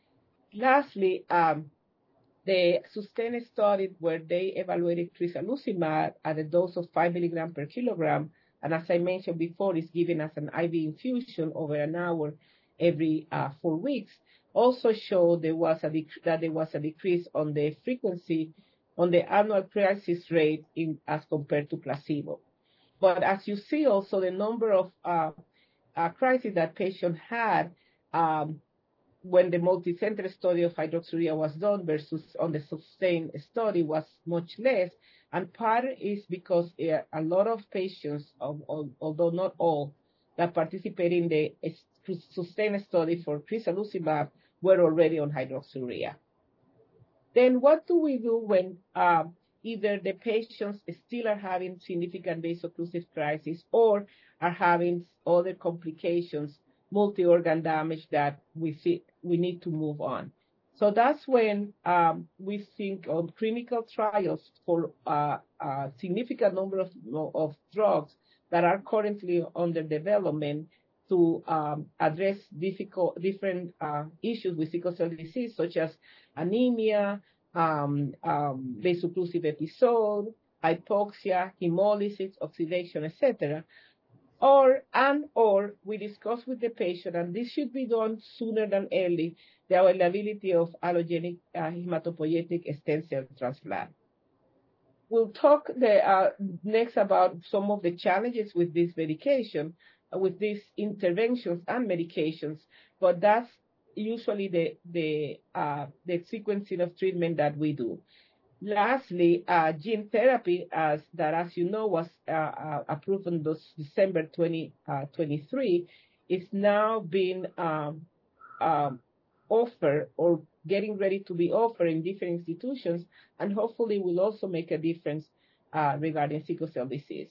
Lastly, um, the SUSTAIN study where they evaluated crizanlizumab at a dose of five milligrams per kilogram, and as I mentioned before, is given as an I V infusion over an hour every uh, four weeks, also showed there was a that there was a decrease on the frequency, on the annual crisis rate in as compared to placebo. But as you see, also the number of uh, uh, crises that patients had um, when the multi-center study of hydroxyurea was done versus on the SUSTAIN study was much less. And part is because uh, a lot of patients, although not all, that participated in the SUSTAIN study for crizanlizumab were already on hydroxyurea. Then what do we do when uh, either the patients still are having significant vaso-occlusive crisis or are having other complications, multi-organ damage that we see we need to move on? So that's when um, we think of clinical trials for uh, a significant number of, of drugs that are currently under development to um, address difficult, different uh, issues with sickle cell disease, such as anemia, um, um, vaso-occlusive episode, hypoxia, hemolysis, oxidation, et cetera. Or, and or we discuss with the patient, and this should be done sooner than early, the availability of allogeneic uh, hematopoietic stem cell transplant. We'll talk the, uh, next about some of the challenges with this medication, uh, with these interventions and medications, but that's usually the, the, uh, the sequencing of treatment that we do. Lastly, uh, gene therapy, as that, as you know, was uh, uh, approved in this December twenty twenty-three, is now being um, um, offered or getting ready to be offered in different institutions, and hopefully will also make a difference uh, regarding sickle cell disease.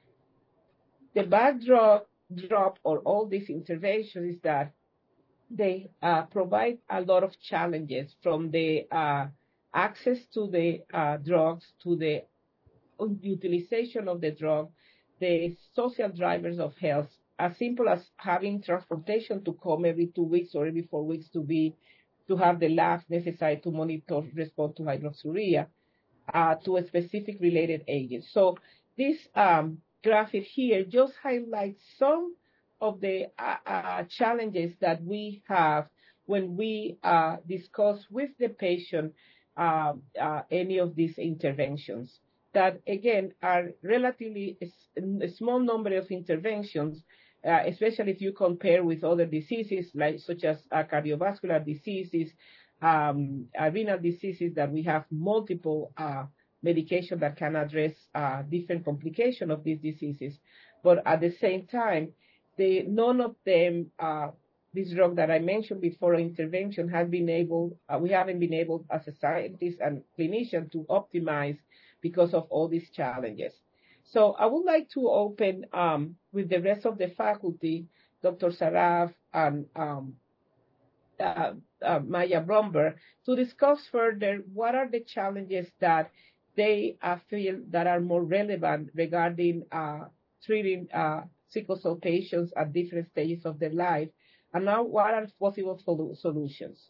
The backdrop drop or all these interventions is that they uh, provide a lot of challenges, from the uh, access to the uh, drugs, to the utilization of the drug, the social drivers of health, as simple as having transportation to come every two weeks or every four weeks to be to have the labs necessary to monitor response to hydroxyurea, uh, to a specific related agent. So this um, graphic here just highlights some of the uh, uh, challenges that we have when we uh, discuss with the patient uh, uh, any of these interventions, that again are relatively a small number of interventions, uh, especially if you compare with other diseases like such as uh, cardiovascular diseases, um, uh, renal diseases, that we have multiple uh, medication that can address uh, different complications of these diseases. But at the same time, the, none of them, uh, this drug that I mentioned before, intervention, has been able, uh, we haven't been able as a scientist and clinician to optimize because of all these challenges. So I would like to open um, with the rest of the faculty, Doctor Saraf and um, uh, uh, Maya Bromberg, to discuss further what are the challenges that they uh, feel that are more relevant regarding uh, treating uh, sickle cell patients at different stages of their life? And now, what are possible sol- solutions?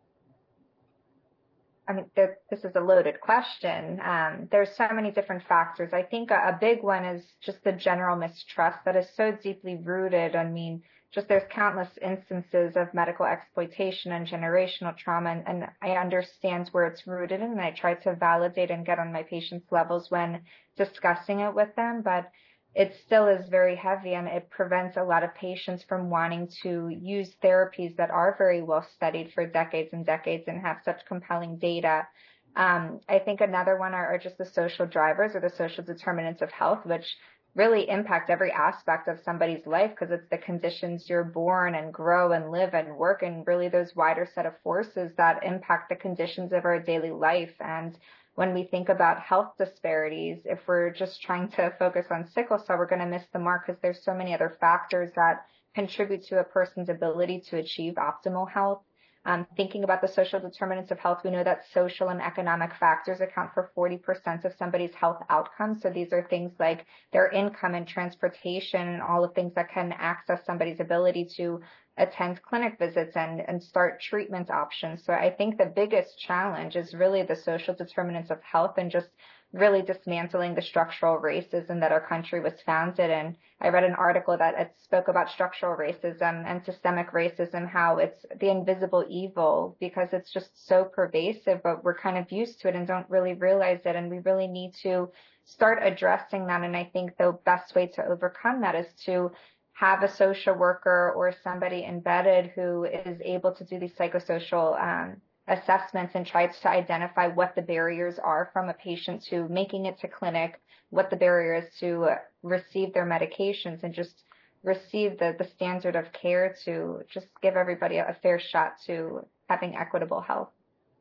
I mean, there, this is a loaded question. Um, there's so many different factors. I think a, a big one is just the general mistrust that is so deeply rooted. I mean, just there's countless instances of medical exploitation and generational trauma, and, and I understand where it's rooted, and I try to validate and get on my patients' levels when discussing it with them, but it still is very heavy, and it prevents a lot of patients from wanting to use therapies that are very well studied for decades and decades and have such compelling data. Um, I think another one are, are just the social drivers or the social determinants of health, which really impact every aspect of somebody's life because it's the conditions you're born and grow and live and work, and really those wider set of forces that impact the conditions of our daily life. And when we think about health disparities, if we're just trying to focus on sickle cell, we're going to miss the mark because there's so many other factors that contribute to a person's ability to achieve optimal health. Um, thinking about the social determinants of health, we know that social and economic factors account for forty percent of somebody's health outcomes. So these are things like their income and transportation and all the things that can access somebody's ability to attend clinic visits and, and start treatment options. So I think the biggest challenge is really the social determinants of health and just really dismantling the structural racism that our country was founded in. I read an article that it spoke about structural racism and systemic racism, how it's the invisible evil because it's just so pervasive, but we're kind of used to it and don't really realize it. And we really need to start addressing that. And I think the best way to overcome that is to have a social worker or somebody embedded who is able to do these psychosocial um, assessments and try to identify what the barriers are from a patient to making it to clinic, what the barrier is to receive their medications, and just receive the, the standard of care to just give everybody a fair shot to having equitable health.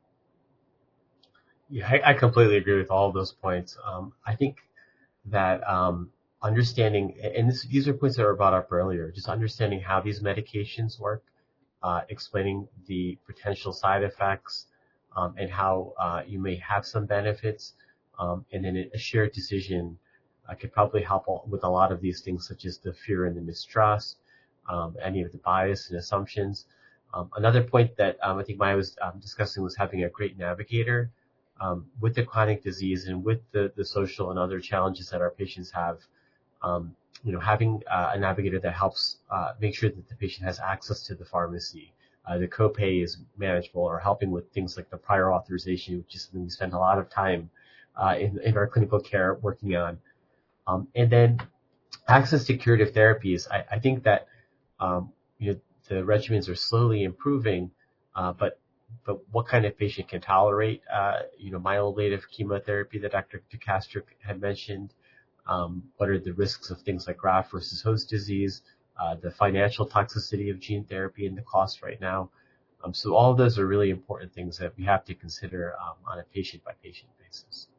Yeah, I, I completely agree with all of those points. Um, I think that um, understanding, and this, these are points that were brought up earlier, just understanding how these medications work, uh, explaining the potential side effects, um, and how uh, you may have some benefits, um, and then a shared decision uh, could probably help with a lot of these things, such as the fear and the mistrust, um, any of the bias and assumptions. Um, another point that um, I think Maya was um, discussing was having a great navigator um, with the chronic disease and with the, the social and other challenges that our patients have. Um, you know, having uh, a navigator that helps uh, make sure that the patient has access to the pharmacy, uh, the copay is manageable, or helping with things like the prior authorization, which is something we spend a lot of time uh, in, in our clinical care working on. Um, and then access to curative therapies. I, I think that um, you know, the regimens are slowly improving, uh, but but what kind of patient can tolerate uh, you know, myeloablative chemotherapy that Doctor DeCastro had mentioned? Um, what are the risks of things like graft versus host disease, uh, the financial toxicity of gene therapy, and the cost right now. Um, so all of those are really important things that we have to consider um, on a patient-by-patient basis.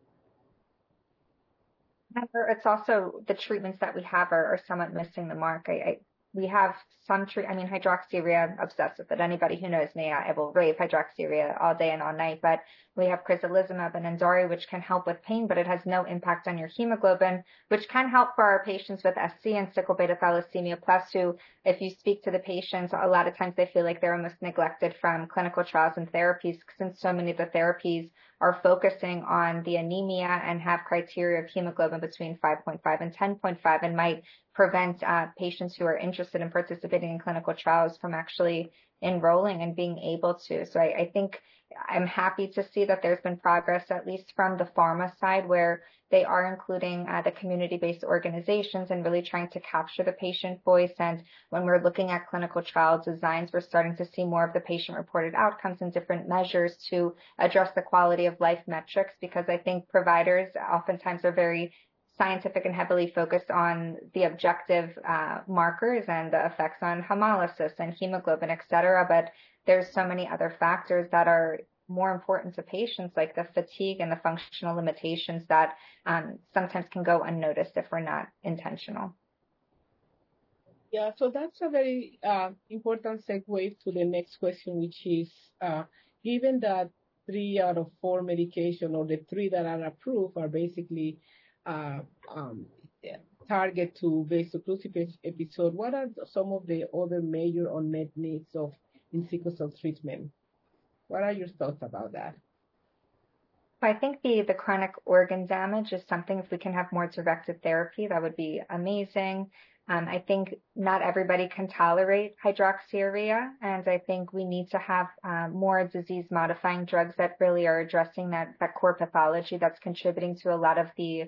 It's also the treatments that we have are, are somewhat missing the mark. I, I, we have some treat. I mean, hydroxyurea, I'm obsessed with it. Anybody who knows me, I, I will rave hydroxyurea all day and all night. But we have crizolizumab and Endori, which can help with pain, but it has no impact on your hemoglobin, which can help for our patients with S C and sickle beta thalassemia plus, who, if you speak to the patients, a lot of times they feel like they're almost neglected from clinical trials and therapies, since so many of the therapies are focusing on the anemia and have criteria of hemoglobin between five point five and ten point five, and might prevent uh, patients who are interested in participating in clinical trials from actually enrolling and being able to. So I, I think I'm happy to see that there's been progress, at least from the pharma side, where they are including uh, the community-based organizations and really trying to capture the patient voice. And when we're looking at clinical trial designs, we're starting to see more of the patient-reported outcomes and different measures to address the quality of life metrics, because I think providers oftentimes are very scientific and heavily focused on the objective uh, markers and the effects on hemolysis and hemoglobin, et cetera. But there's so many other factors that are more important to patients, like the fatigue and the functional limitations that um, sometimes can go unnoticed if we're not intentional. Yeah, so that's a very uh, important segue to the next question, which is, uh, given that three out of four medication, or the three that are approved, are basically uh, um, target to vaso-occlusive episode, what are some of the other major unmet needs of in sickle cell treatment? What are your thoughts about that? I think the, the chronic organ damage is something, if we can have more directed therapy, that would be amazing. Um, I think not everybody can tolerate hydroxyurea, and I think we need to have uh, more disease-modifying drugs that really are addressing that, that core pathology that's contributing to a lot of the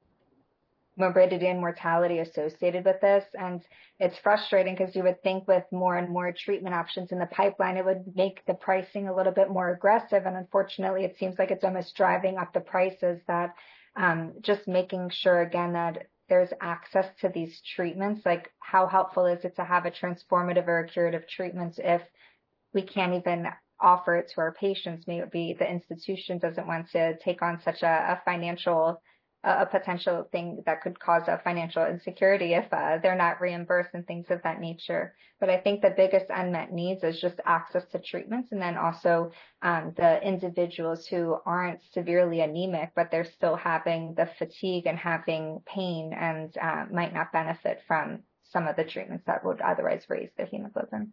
morbidity and mortality associated with this. And it's frustrating because you would think with more and more treatment options in the pipeline, it would make the pricing a little bit more aggressive. And unfortunately, it seems like it's almost driving up the prices. That um, just making sure, again, that there's access to these treatments. Like, how helpful is it to have a transformative or a curative treatment if we can't even offer it to our patients? Maybe the institution doesn't want to take on such a, a financial a potential thing that could cause a financial insecurity if uh, they're not reimbursed and things of that nature. But I think the biggest unmet needs is just access to treatments, and then also um, the individuals who aren't severely anemic, but they're still having the fatigue and having pain and uh, might not benefit from some of the treatments that would otherwise raise their hemoglobin.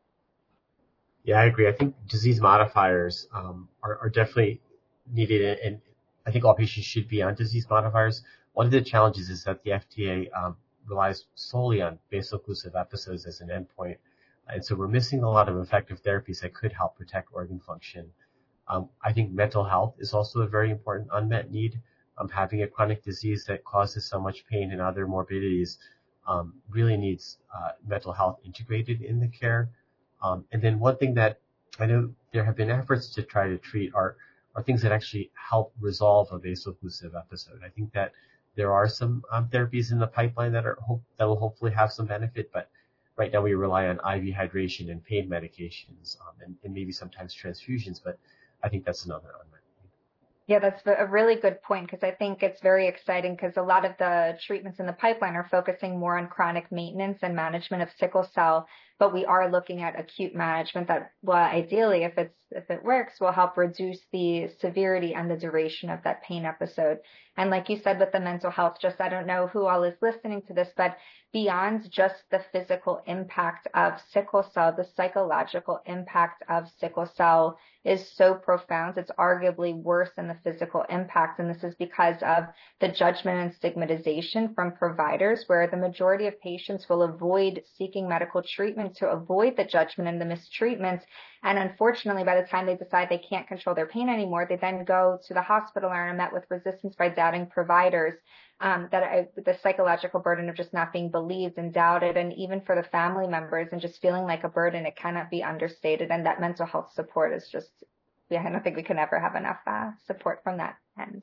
Yeah, I agree. I think disease modifiers um, are, are definitely needed, and I think all patients should be on disease modifiers. One of the challenges is that the F D A um, relies solely on vaso-occlusive episodes as an endpoint. And so we're missing a lot of effective therapies that could help protect organ function. Um, I think mental health is also a very important unmet need. Um, having a chronic disease that causes so much pain and other morbidities um, really needs uh, mental health integrated in the care. Um, and then one thing that I know there have been efforts to try to treat are are things that actually help resolve a vaso-occlusive episode. I think that there are some um, therapies in the pipeline that are hope, that will hopefully have some benefit, but right now we rely on I V hydration and pain medications um, and, and maybe sometimes transfusions, but I think that's another unmet need. Yeah, that's a really good point, because I think it's very exciting because a lot of the treatments in the pipeline are focusing more on chronic maintenance and management of sickle cell, but we are looking at acute management that, well, ideally, if it's if it works, will help reduce the severity and the duration of that pain episode. And like you said, with the mental health, just I don't know who all is listening to this, but beyond just the physical impact of sickle cell, the psychological impact of sickle cell is so profound. It's arguably worse than the physical impact. And this is because of the judgment and stigmatization from providers, where the majority of patients will avoid seeking medical treatment to avoid the judgment and the mistreatment. And unfortunately, by the time they decide they can't control their pain anymore, they then go to the hospital and are met with resistance by doubting providers. Um, that I, the psychological burden of just not being believed and doubted, and even for the family members and just feeling like a burden, it cannot be understated. And that mental health support is just, yeah, I don't think we can ever have enough uh, support from that end.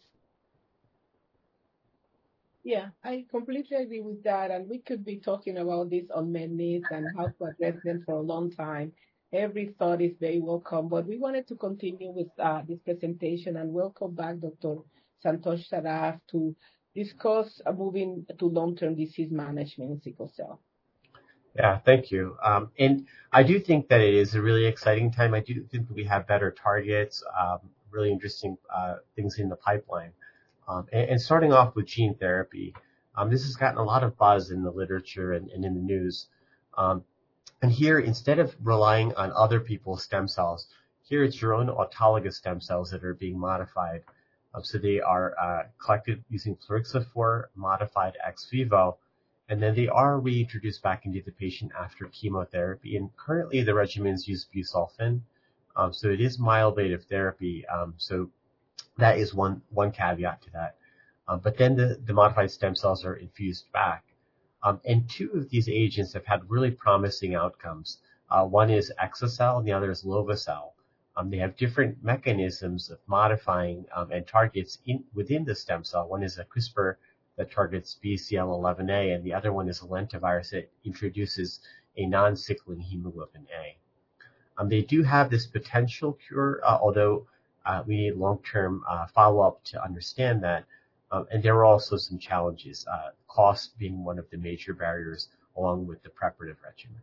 Yeah, I completely agree with that. And we could be talking about these unmet needs and how to address them for a long time. Every thought is very welcome, but we wanted to continue with uh, this presentation and welcome back Doctor Santosh Saraf to discuss uh, moving to long-term disease management in sickle cell. Yeah, thank you. Um, and I do think that it is a really exciting time. I do think that we have better targets, um, really interesting uh, things in the pipeline. Um, and, and starting off with gene therapy, um, this has gotten a lot of buzz in the literature and, and in the news. Um, and here, instead of relying on other people's stem cells, here it's your own autologous stem cells that are being modified. Um, so they are uh, collected using plerixafor modified ex vivo, and then they are reintroduced back into the patient after chemotherapy. And currently the regimens use busulfan, um, so it is myeloablative therapy. Um, so that is one one caveat to that. Um, but then the, the modified stem cells are infused back. Um, and two of these agents have had really promising outcomes. Uh, one is exa-cel and the other is lovo-cel. Um, they have different mechanisms of modifying um, and targets in, within the stem cell. One is a CRISPR that targets B C L eleven A, and the other one is a lentivirus that introduces a non-cycling hemoglobin A. Um, they do have this potential cure, uh, although uh, we need long-term uh, follow-up to understand that. Um, and there are also some challenges, uh, cost being one of the major barriers, along with the preparative regimen.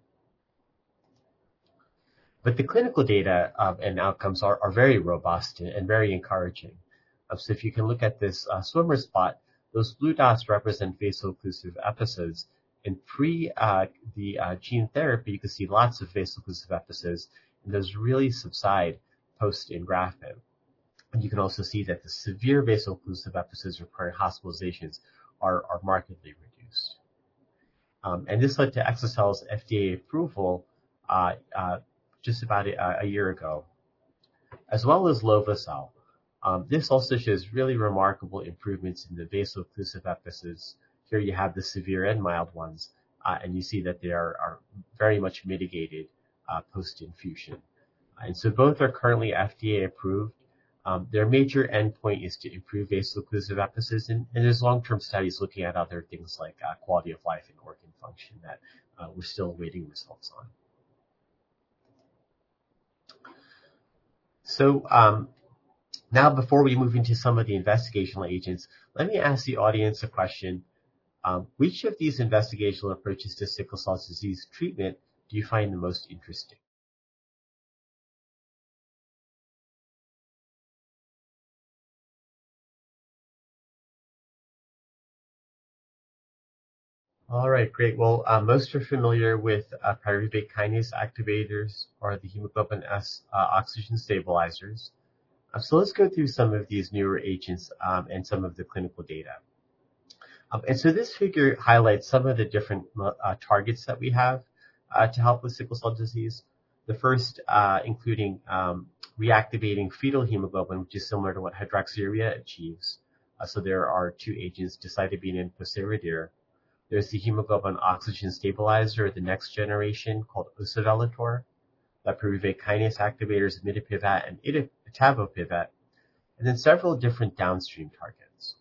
But the clinical data uh, and outcomes are, are very robust and, and very encouraging. Uh, so if you can look at this uh, swimmer's plot, Those blue dots represent vaso-occlusive episodes. And pre uh, the uh, gene therapy, you can see lots of vaso-occlusive episodes, and those really subside post-engraftment. And you can also see that the severe vaso-occlusive episodes requiring hospitalizations are, are markedly reduced. Um, and this led to Exa-cel's F D A approval uh, uh, just about a, a year ago, as well as Lovo-cel. Um, this also shows really remarkable improvements in the vaso-occlusive episodes. Here you have the severe and mild ones, uh, and you see that they are, are very much mitigated uh, post-infusion. And so both are currently F D A approved. Um, their major endpoint is to improve vaso-occlusive episodes, and, and there's long-term studies looking at other things like uh, quality of life and organ function that uh, we're still waiting results on. So um, now before we move into some of the investigational agents, let me ask the audience a question. Um, which of these investigational approaches to sickle cell disease treatment do you find the most interesting? All right, great. Well, uh, most are familiar with uh, pyruvate kinase activators or the hemoglobin S uh, oxygen stabilizers. Uh, so let's go through some of these newer agents um, and some of the clinical data. Um, and so this figure highlights some of the different uh, targets that we have uh, to help with sickle cell disease. The first uh, including um, reactivating fetal hemoglobin, which is similar to what hydroxyurea achieves. Uh, so there are two agents, decitabine and pociredir. There's the hemoglobin oxygen stabilizer, the next generation called osavallator, the pyruvate kinase activators, mitapivat and etavopivat, and then several different downstream targets.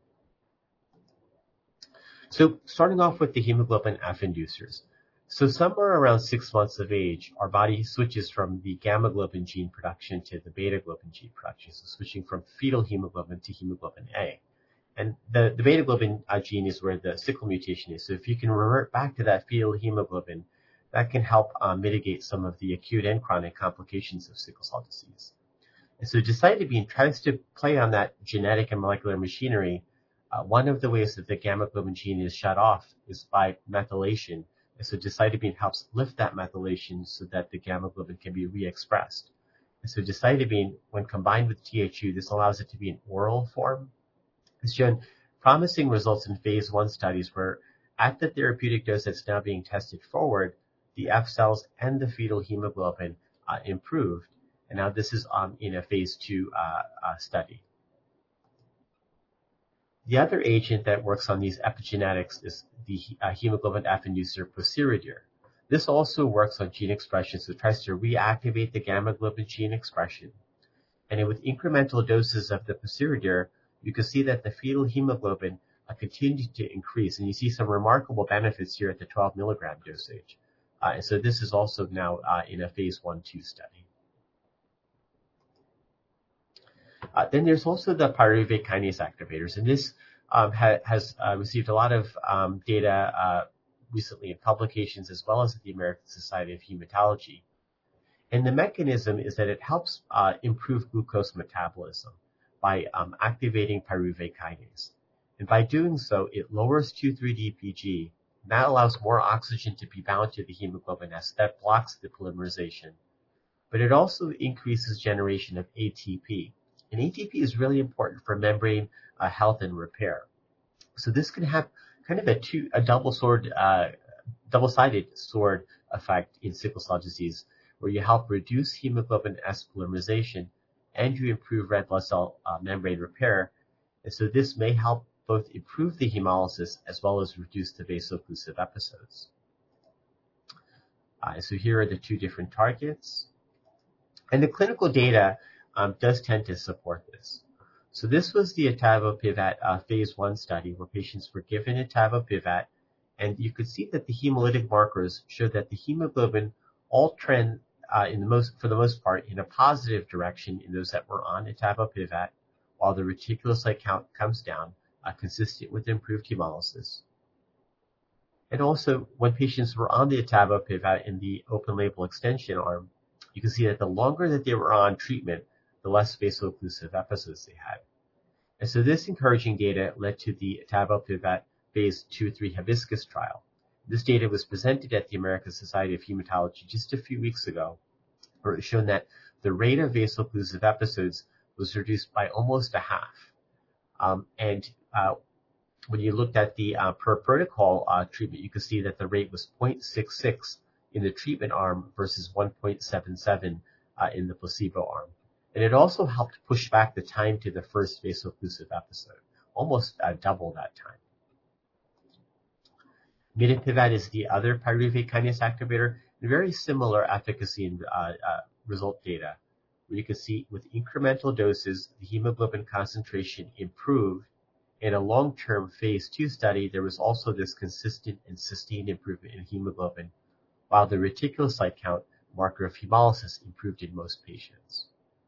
So starting off with the hemoglobin F inducers. So somewhere around six months of age, our body switches from the gamma globin gene production to the beta globin gene production, so switching from fetal hemoglobin to hemoglobin A. And the, the beta globin uh, gene is where the sickle mutation is. So if you can revert back to that fetal hemoglobin, that can help uh, mitigate some of the acute and chronic complications of sickle cell disease. And so decitabine tries to play on that genetic and molecular machinery. Uh, one of the ways that the gamma globin gene is shut off is by methylation. And so decitabine helps lift that methylation so that the gamma globin can be re-expressed. And so decitabine, when combined with T H U, this allows it to be an oral form. Has shown promising results in phase one studies where at the therapeutic dose that's now being tested forward, the F cells and the fetal hemoglobin uh, improved. And now this is um, in a phase two uh, uh, study. The other agent that works on these epigenetics is the uh, hemoglobin F inducer pociredir. This also works on gene expression, so it tries to reactivate the gamma globin gene expression. And with incremental doses of the pociredir, you can see that the fetal hemoglobin uh, continues to increase, and you see some remarkable benefits here at the twelve milligram dosage. Uh, and so this is also now uh, in a phase one two study. Uh, then there's also the pyruvate kinase activators, and this um, ha- has uh, received a lot of um, data uh, recently in publications as well as at the American Society of Hematology. And the mechanism is that it helps uh, improve glucose metabolism by um, activating pyruvate kinase. And by doing so, it lowers two three D P G. And that allows more oxygen to be bound to the hemoglobin S. That blocks the polymerization. But it also increases generation of A T P. And A T P is really important for membrane uh, health and repair. So this can have kind of a two, a double sword, uh, double-sided sword effect in sickle cell disease, where you help reduce hemoglobin S polymerization and you improve red blood cell uh, membrane repair. And so this may help both improve the hemolysis as well as reduce the vaso-occlusive episodes. Uh, so here are the two different targets. And the clinical data um, does tend to support this. So this was the etavopivat uh, phase one study where patients were given etavopivat, and you could see that the hemolytic markers showed that the hemoglobin all trend Uh, in the most, for the most part, in a positive direction in those that were on etavopivat, while the reticulocyte count comes down, uh, consistent with improved hemolysis. And also, when patients were on the etavopivat in the open-label extension arm, you can see that the longer that they were on treatment, the less vaso-occlusive episodes they had. And so this encouraging data led to the etavopivat phase two three Hibiscus trial. This data was presented at the American Society of Hematology just a few weeks ago, where it showed that the rate of vaso-occlusive episodes was reduced by almost a half. Um, and uh, when you looked at the uh, per protocol uh, treatment, you could see that the rate was zero point six six in the treatment arm versus one point seven seven uh, in the placebo arm. And it also helped push back the time to the first vaso-occlusive episode, almost uh, double that time. Mitapivat is the other pyruvate kinase activator, and very similar efficacy and uh, uh, result data, where you can see with incremental doses, the hemoglobin concentration improved. In a long-term phase two study, there was also this consistent and sustained improvement in hemoglobin, while the reticulocyte count marker of hemolysis improved in most patients.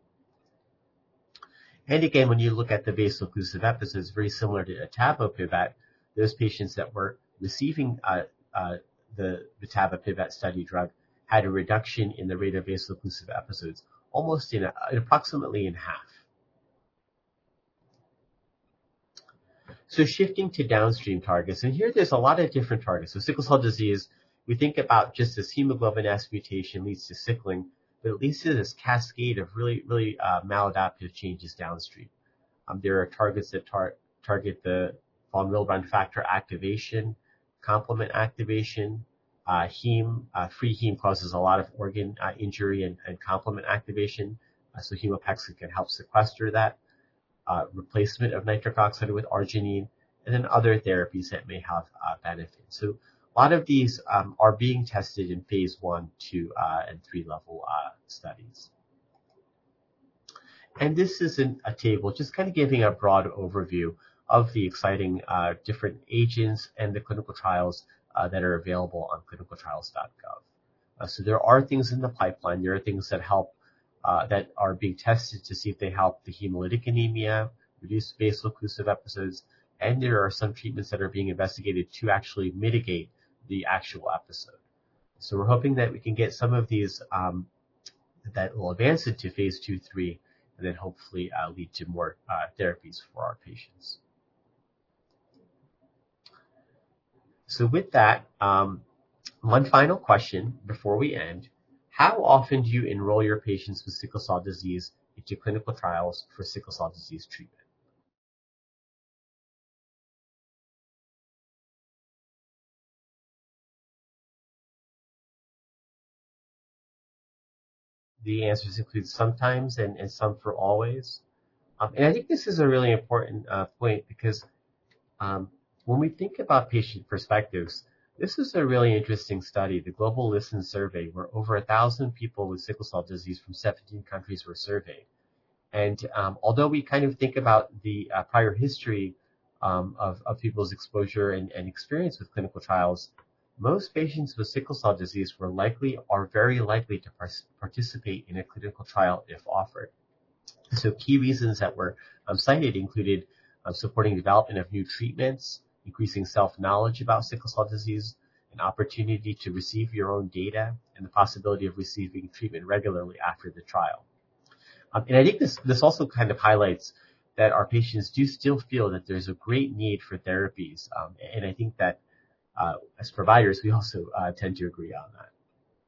And again, when you look at the vaso-occlusive episodes, very similar to etavopivat, those patients that were receiving uh, uh, the etavopivat study drug had a reduction in the rate of vaso-occlusive episodes, almost in, a, in approximately in half. So shifting to downstream targets, and here there's a lot of different targets. So sickle cell disease, we think about just this hemoglobin S mutation leads to sickling, but it leads to this cascade of really, really uh, maladaptive changes downstream. Um, there are targets that tar- target the von Willebrand factor activation, complement activation, uh, heme, uh, free heme causes a lot of organ uh, injury and, and complement activation, uh, so hemopexin can help sequester that. Uh, replacement of nitric oxide with arginine, and then other therapies that may have uh, benefit. So a lot of these um, are being tested in phase one, two, uh, and three level uh, studies. And this is an, a table just kind of giving a broad overview of the exciting uh, different agents and the clinical trials uh, that are available on clinical trials dot gov. Uh, so there are things in the pipeline. There are things that help Uh, that are being tested to see if they help the hemolytic anemia, reduce vaso-occlusive episodes, and there are some treatments that are being investigated to actually mitigate the actual episode. So we're hoping that we can get some of these um, that will advance into phase two, three, and then hopefully uh, lead to more uh, therapies for our patients. So with that, um, one final question before we end. How often do you enroll your patients with sickle cell disease into clinical trials for sickle cell disease treatment? The answers include sometimes and, and some for always. Um, and I think this is a really important uh, point because um, when we think about patient perspectives, this is a really interesting study, the Global Listen Survey, where over a thousand people with sickle cell disease from seventeen countries were surveyed. And um, although we kind of think about the uh, prior history um, of, of people's exposure and, and experience with clinical trials, most patients with sickle cell disease were likely or very likely to par- participate in a clinical trial if offered. So key reasons that were um, cited included uh, supporting development of new treatments, increasing self-knowledge about sickle cell disease, an opportunity to receive your own data, and the possibility of receiving treatment regularly after the trial. Um, and I think this, this also kind of highlights that our patients do still feel that there's a great need for therapies. Um, and I think that uh, as providers, we also uh, tend to agree on that.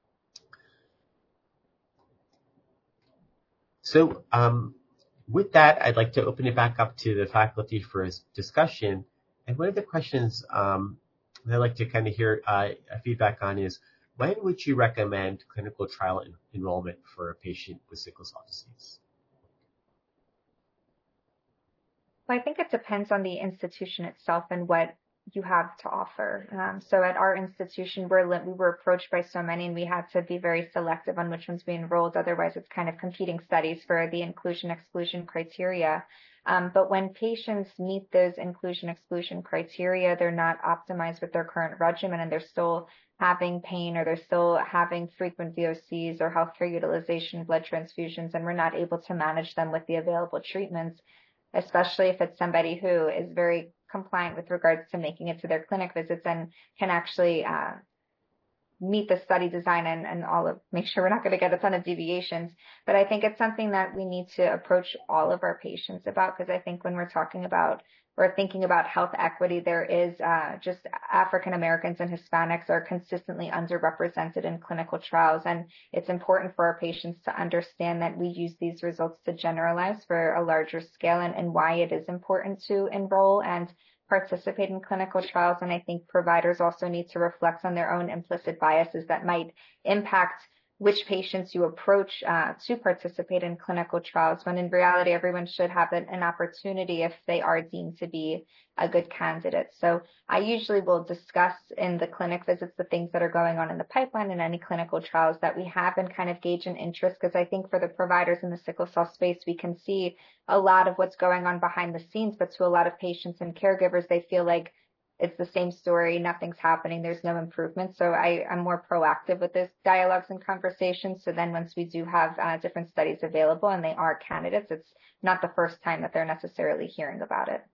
So um, with that, I'd like to open it back up to the faculty for a discussion. And one of the questions um, that I'd like to kind of hear uh, feedback on is, when would you recommend clinical trial en- enrollment for a patient with sickle cell disease? Well, I think it depends on the institution itself and what you have to offer. Um, so at our institution, we're, we were approached by so many and we had to be very selective on which ones we enrolled. Otherwise, it's kind of competing studies for the inclusion exclusion criteria. Um, but when patients meet those inclusion exclusion criteria, they're not optimized with their current regimen and they're still having pain or they're still having frequent V O Cs or healthcare utilization, blood transfusions, and we're not able to manage them with the available treatments, especially if it's somebody who is very compliant with regards to making it to their clinic visits and can actually uh, meet the study design and, and all of, make sure we're not going to get a ton of deviations. But I think it's something that we need to approach all of our patients about, because I think when we're talking about or thinking about health equity, there is uh, just African Americans and Hispanics are consistently underrepresented in clinical trials. And it's important for our patients to understand that we use these results to generalize for a larger scale, and, and why it is important to enroll and participate in clinical trials. And I think providers also need to reflect on their own implicit biases that might impact which patients you approach uh, to participate in clinical trials, when in reality, everyone should have an, an opportunity if they are deemed to be a good candidate. So I usually will discuss in the clinic visits the things that are going on in the pipeline and any clinical trials that we have, and kind of gauge an interest, because I think for the providers in the sickle cell space, we can see a lot of what's going on behind the scenes, but to a lot of patients and caregivers, they feel like it's the same story, nothing's happening, there's no improvement. So I, I'm more proactive with those dialogues and conversations. So then once we do have uh, different studies available and they are candidates, it's not the first time that they're necessarily hearing about it.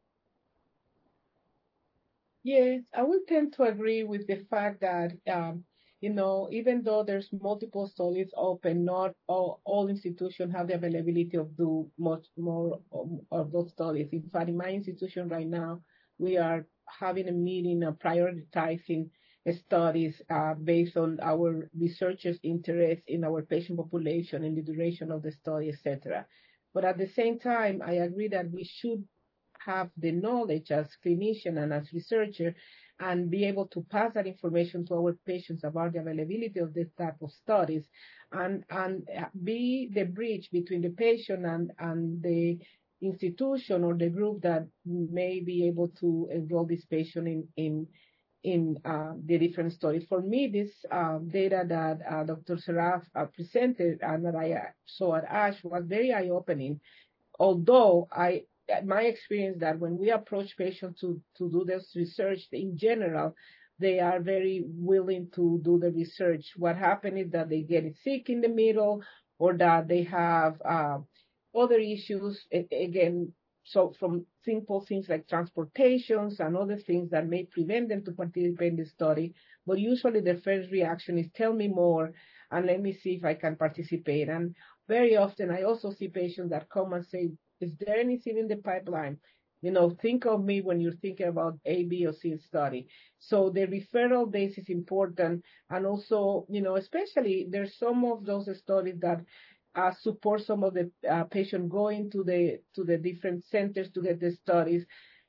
Yes, I would tend to agree with the fact that, um, you know, even though there's multiple studies open, not all, all institutions have the availability of do much more of, of those studies. In fact, in my institution right now, we are having a meeting uh, prioritizing studies uh, based on our researchers' interest in our patient population and the duration of the study, et cetera. But at the same time, I agree that we should have the knowledge as clinician and as researcher and be able to pass that information to our patients about the availability of this type of studies, and, and be the bridge between the patient and, and the institution or the group that may be able to enroll this patient in in in uh, the different studies. For me, this uh, data that uh, Doctor Saraf uh, presented and that I saw at ASH was very eye-opening. Although I, my experience that when we approach patients to to do this research, in general, they are very willing to do the research. What happens is that they get sick in the middle, or that they have uh, other issues, again, so from simple things like transportations and other things that may prevent them to participate in the study. But usually the first reaction is, tell me more and let me see if I can participate. And very often I also see patients that come and say, is there anything in the pipeline? You know, think of me when you're thinking about A, B, or C study. So the referral base is important. And also, you know, especially there's some of those studies that Uh, support some of the uh, patient going to the to the different centers to get the studies,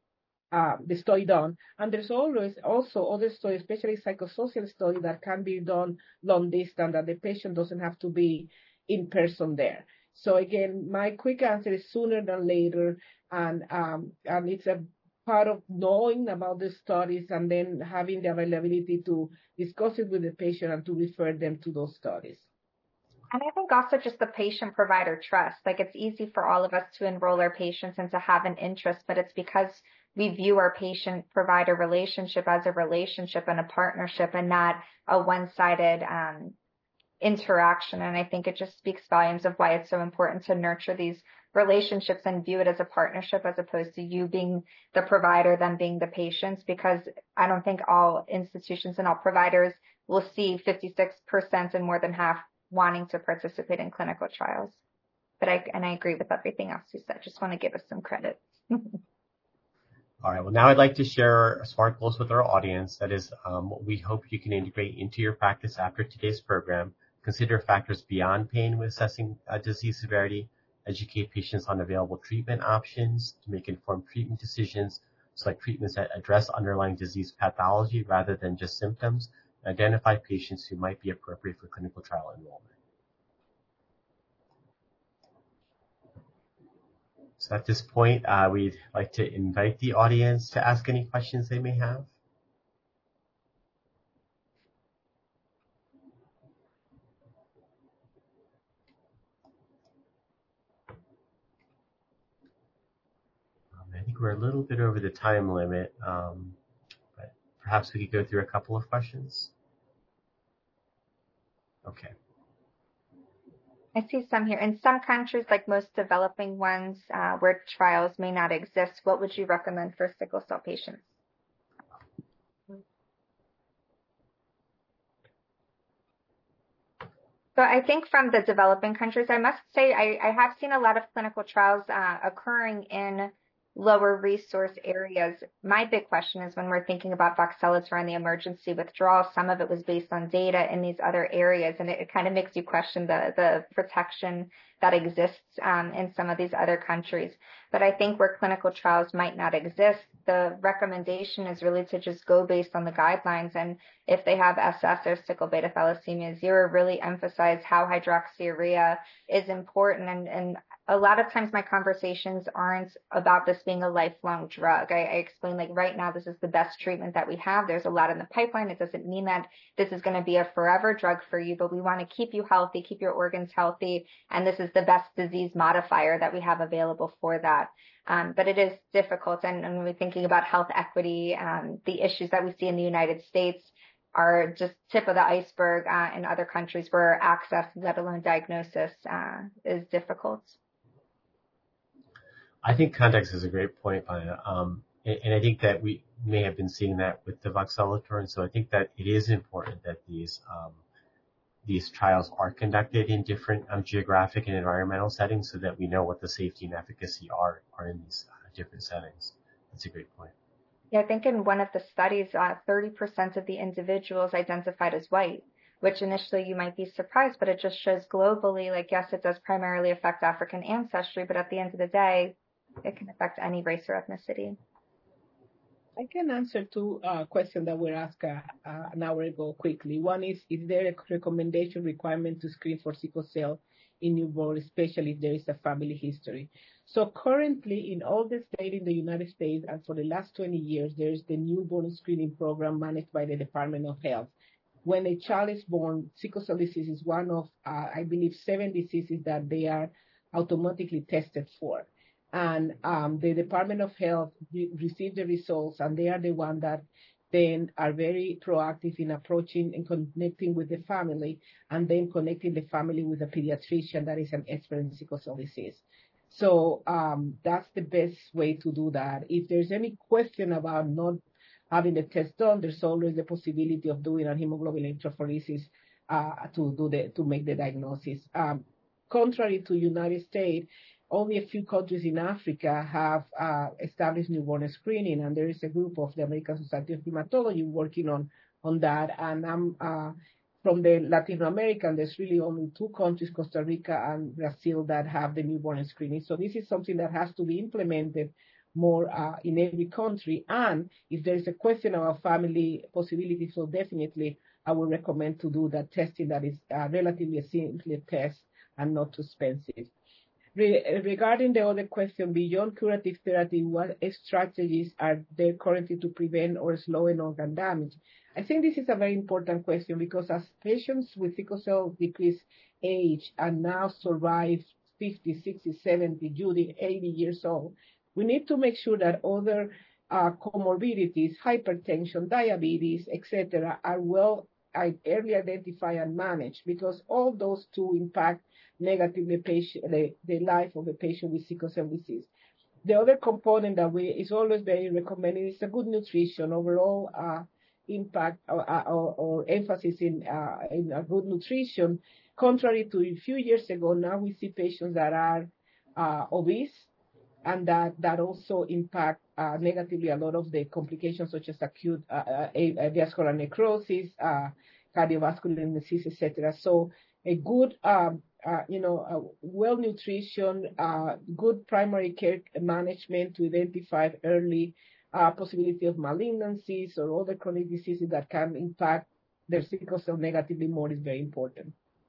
uh, the study done. And there's always also other studies, especially psychosocial study, that can be done long distance, that the patient doesn't have to be in person there. So again, my quick answer is sooner than later, and um, and it's a part of knowing about the studies and then having the availability to discuss it with the patient and to refer them to those studies. And I think also just the patient-provider trust. Like, it's easy for all of us to enroll our patients and to have an interest, but it's because we view our patient-provider relationship as a relationship and a partnership and not a one-sided um, interaction. And I think it just speaks volumes of why it's so important to nurture these relationships and view it as a partnership, as opposed to you being the provider, them being the patients, because I don't think all institutions and all providers will see fifty-six percent and more than half wanting to participate in clinical trials. But I, and I agree with everything else you said. Just want to give us some credit. All right. Well, now I'd like to share SMART goals with our audience. That is um, what we hope you can integrate into your practice after today's program. Consider factors beyond pain when assessing uh, disease severity. Educate patients on available treatment options to make informed treatment decisions. Select treatments that address underlying disease pathology rather than just symptoms. Identify patients who might be appropriate for clinical trial enrollment. So at this point, uh, we'd like to invite the audience to ask any questions they may have. Um, I think we're a little bit over the time limit, um, but perhaps we could go through a couple of questions. Okay. I see some here. In some countries, like most developing ones, uh, where trials may not exist, what would you recommend for sickle cell patients? So I think from the developing countries, I must say I, I have seen a lot of clinical trials uh, occurring in lower resource areas. My big question is when we're thinking about voxelotor and the emergency withdrawal, some of it was based on data in these other areas, and it, it kind of makes you question the, the protection that exists um, in some of these other countries. But I think where clinical trials might not exist, the recommendation is really to just go based on the guidelines. And if they have S S or sickle beta thalassemia zero, really emphasize how hydroxyurea is important. And, and a lot of times my conversations aren't about this being a lifelong drug. I, I explain, like, right now, this is the best treatment that we have. There's a lot in the pipeline. It doesn't mean that this is going to be a forever drug for you, but we want to keep you healthy, keep your organs healthy. And this is the best disease modifier that we have available for that. Um, but it is difficult. And, and when we're thinking about health equity, um, the issues that we see in the United States are just tip of the iceberg uh, in other countries where access, let alone diagnosis, uh, is difficult. I think context is a great point, Maya. Um, and, and I think that we may have been seeing that with the voxelotor. And so I think that it is important that these um, these trials are conducted in different um, geographic and environmental settings so that we know what the safety and efficacy are, are in these uh, different settings. That's a great point. Yeah, I think in one of the studies, uh, thirty percent of the individuals identified as white, which initially you might be surprised, but it just shows globally, like, yes, it does primarily affect African ancestry, but at the end of the day, it can affect any race or ethnicity. I can answer two uh, questions that were asked uh, uh, an hour ago quickly. One is, is there a recommendation requirement to screen for sickle cell in newborn, especially if there is a family history? So currently, in all the states in the United States, and for the last twenty years, there is the newborn screening program managed by the Department of Health. When a child is born, sickle cell disease is one of, uh, I believe, seven diseases that they are automatically tested for. And um, the Department of Health re- receive the results, and they are the one that then are very proactive in approaching and connecting with the family, and then connecting the family with a pediatrician that is an expert in sickle cell disease. So um, that's the best way to do that. If there's any question about not having the test done, there's always the possibility of doing a hemoglobin electrophoresis uh, to do the to make the diagnosis. Um, contrary to United States, only a few countries in Africa have uh, established newborn screening, and there is a group of the American Society of Hematology working on, on that. And I'm uh, from the Latin American, there's really only two countries, Costa Rica and Brazil, that have the newborn screening. So this is something that has to be implemented more uh, in every country. And if there is a question about family possibilities, so definitely I would recommend to do that testing that is uh, relatively a simple test and not too expensive. Re- regarding the other question, beyond curative therapy, what strategies are there currently to prevent or slow organ damage? I think this is a very important question because as patients with sickle cell decrease age and now survive fifty, sixty, seventy, Judy, eighty years old, we need to make sure that other uh, comorbidities, hypertension, diabetes, et cetera, are well early identified and managed because all those two impact negatively patient, the, the life of a patient with sickle cell disease. The other component that we is always very recommended is a good nutrition, overall uh, impact or, or, or emphasis in, uh, in a good nutrition. Contrary to a few years ago, now we see patients that are uh, obese, and that, that also impact uh, negatively a lot of the complications such as acute uh, uh, vascular necrosis, uh, cardiovascular disease, et cetera. So a good, um, uh, you know, uh, well nutrition, uh, good primary care management to identify early uh, possibility of malignancies or other chronic diseases that can impact their sickle cell negatively more is very important.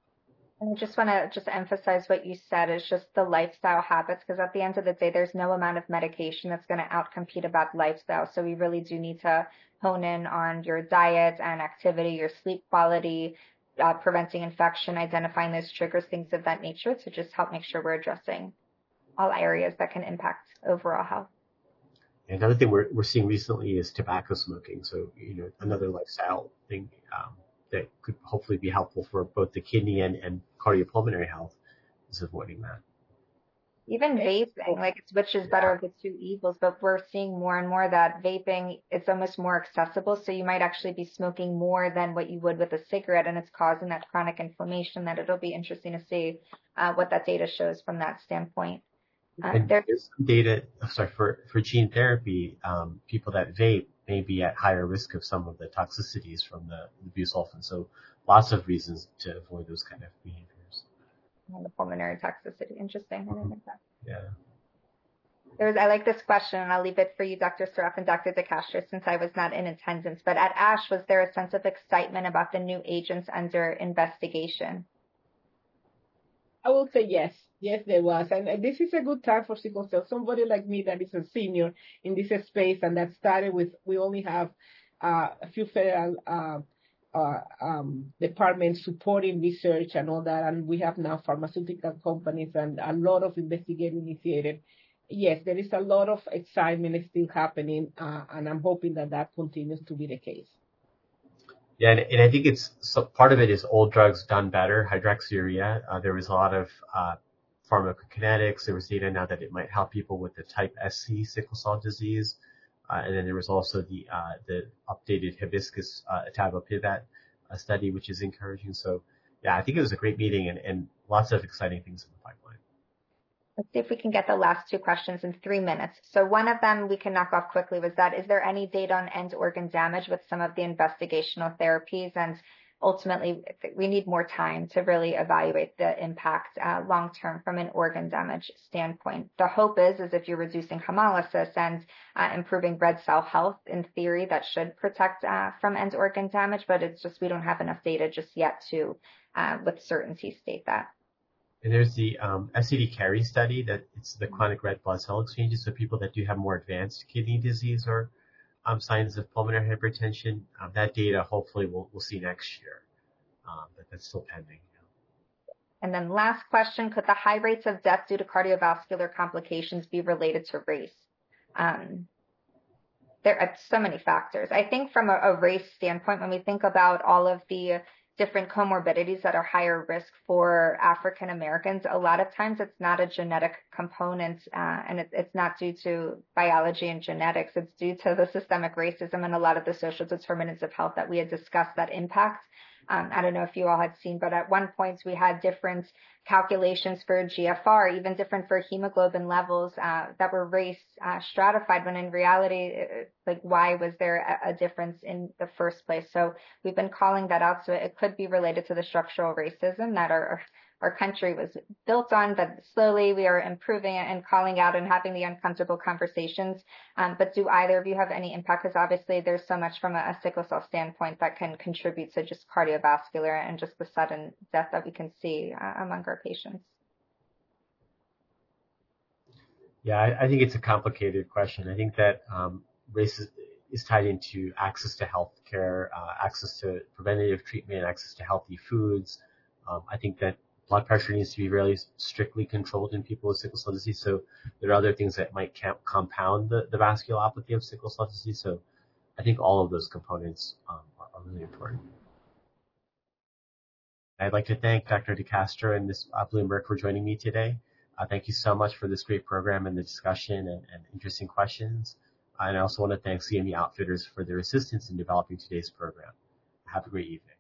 And I just want to just emphasize what you said is just the lifestyle habits, because at the end of the day, there's no amount of medication that's going to outcompete a bad lifestyle. So we really do need to hone in on your diet and activity, your sleep quality, uh, preventing infection, identifying those triggers, things of that nature to just help make sure we're addressing all areas that can impact overall health. Another thing we're we're seeing recently is tobacco smoking. So, you know, another lifestyle thing um, that could hopefully be helpful for both the kidney and, and cardiopulmonary health is avoiding that. Even vaping, like it's which is better Yeah. of the two evils, but we're seeing more and more that vaping, it's almost more accessible. So you might actually be smoking more than what you would with a cigarette, and it's causing that chronic inflammation that it'll be interesting to see uh, what that data shows from that standpoint. Uh, And there, there's some data, oh, sorry, for, for gene therapy, um, people that vape may be at higher risk of some of the toxicities from the, the busulfan. So lots of reasons to avoid those kind of behaviors. the pulmonary toxicity, interesting. I didn't think that. Yeah. There's, I like this question, and I'll leave it for you, Doctor Saraf and Doctor DeCastro, since I was not in attendance. But at ASH, was there a sense of excitement about the new agents under investigation? I will say yes. Yes, there was. And, and this is a good time for sickle cell. Somebody like me that is a senior in this space and that started with, we only have uh, a few federal uh, uh, um, departments supporting research and all that. And we have now pharmaceutical companies and a lot of investigator-initiated. Yes, there is a lot of excitement still happening, uh, and I'm hoping that that continues to be the case. Yeah, and, and I think it's so part of it is old drugs done better. Hydroxyurea, uh, there was a lot of uh, pharmacokinetics. There was data now that it might help people with the type S C sickle cell disease, uh, and then there was also the uh, the updated hibiscus uh, etavopivat uh, study, which is encouraging. So, yeah, I think it was a great meeting and, and lots of exciting things in the pipeline. Let's see if we can get the last two questions in three minutes. So one of them we can knock off quickly was that, is there any data on end organ damage with some of the investigational therapies? And ultimately, we need more time to really evaluate the impact uh, long-term from an organ damage standpoint. The hope is, is if you're reducing hemolysis and uh, improving red cell health, in theory, that should protect uh, from end organ damage, but it's just we don't have enough data just yet to, uh, with certainty, state that. And there's the um, S C D carry study that it's the chronic red blood cell exchanges. So people that do have more advanced kidney disease or um, signs of pulmonary hypertension, um, that data hopefully we'll, we'll see next year. Um, but that's still pending. And then last question, could the high rates of death due to cardiovascular complications be related to race? Um, there are so many factors. I think from a, a race standpoint, when we think about all of the different comorbidities that are higher risk for African Americans, a lot of times it's not a genetic component, uh, and it, it's not due to biology and genetics. It's due to the systemic racism and a lot of the social determinants of health that we had discussed that impact. Um, I don't know if you all had seen, but at one point we had different calculations for G F R, even different for hemoglobin levels uh, that were race uh, stratified, when in reality, it, like, why was there a, a difference in the first place? So we've been calling that out. So it could be related to the structural racism that our our country was built on, but slowly we are improving it and calling out and having the uncomfortable conversations. Um, but do either of you have any impact? Because obviously there's so much from a, a sickle cell standpoint that can contribute to just cardiovascular and just the sudden death that we can see uh, among our patients. Yeah, I, I think it's a complicated question. I think that um, race is, is tied into access to health care, uh, access to preventative treatment, access to healthy foods. Um, I think that blood pressure needs to be really strictly controlled in people with sickle cell disease. So there are other things that might camp, compound the, the vasculopathy of sickle cell disease. So I think all of those components um, are, are really important. I'd like to thank Doctor DeCastro and Miz Bloomberg for joining me today. Uh, thank you so much for this great program and the discussion and, and interesting questions. And I also want to thank C M E Outfitters for their assistance in developing today's program. Have a great evening.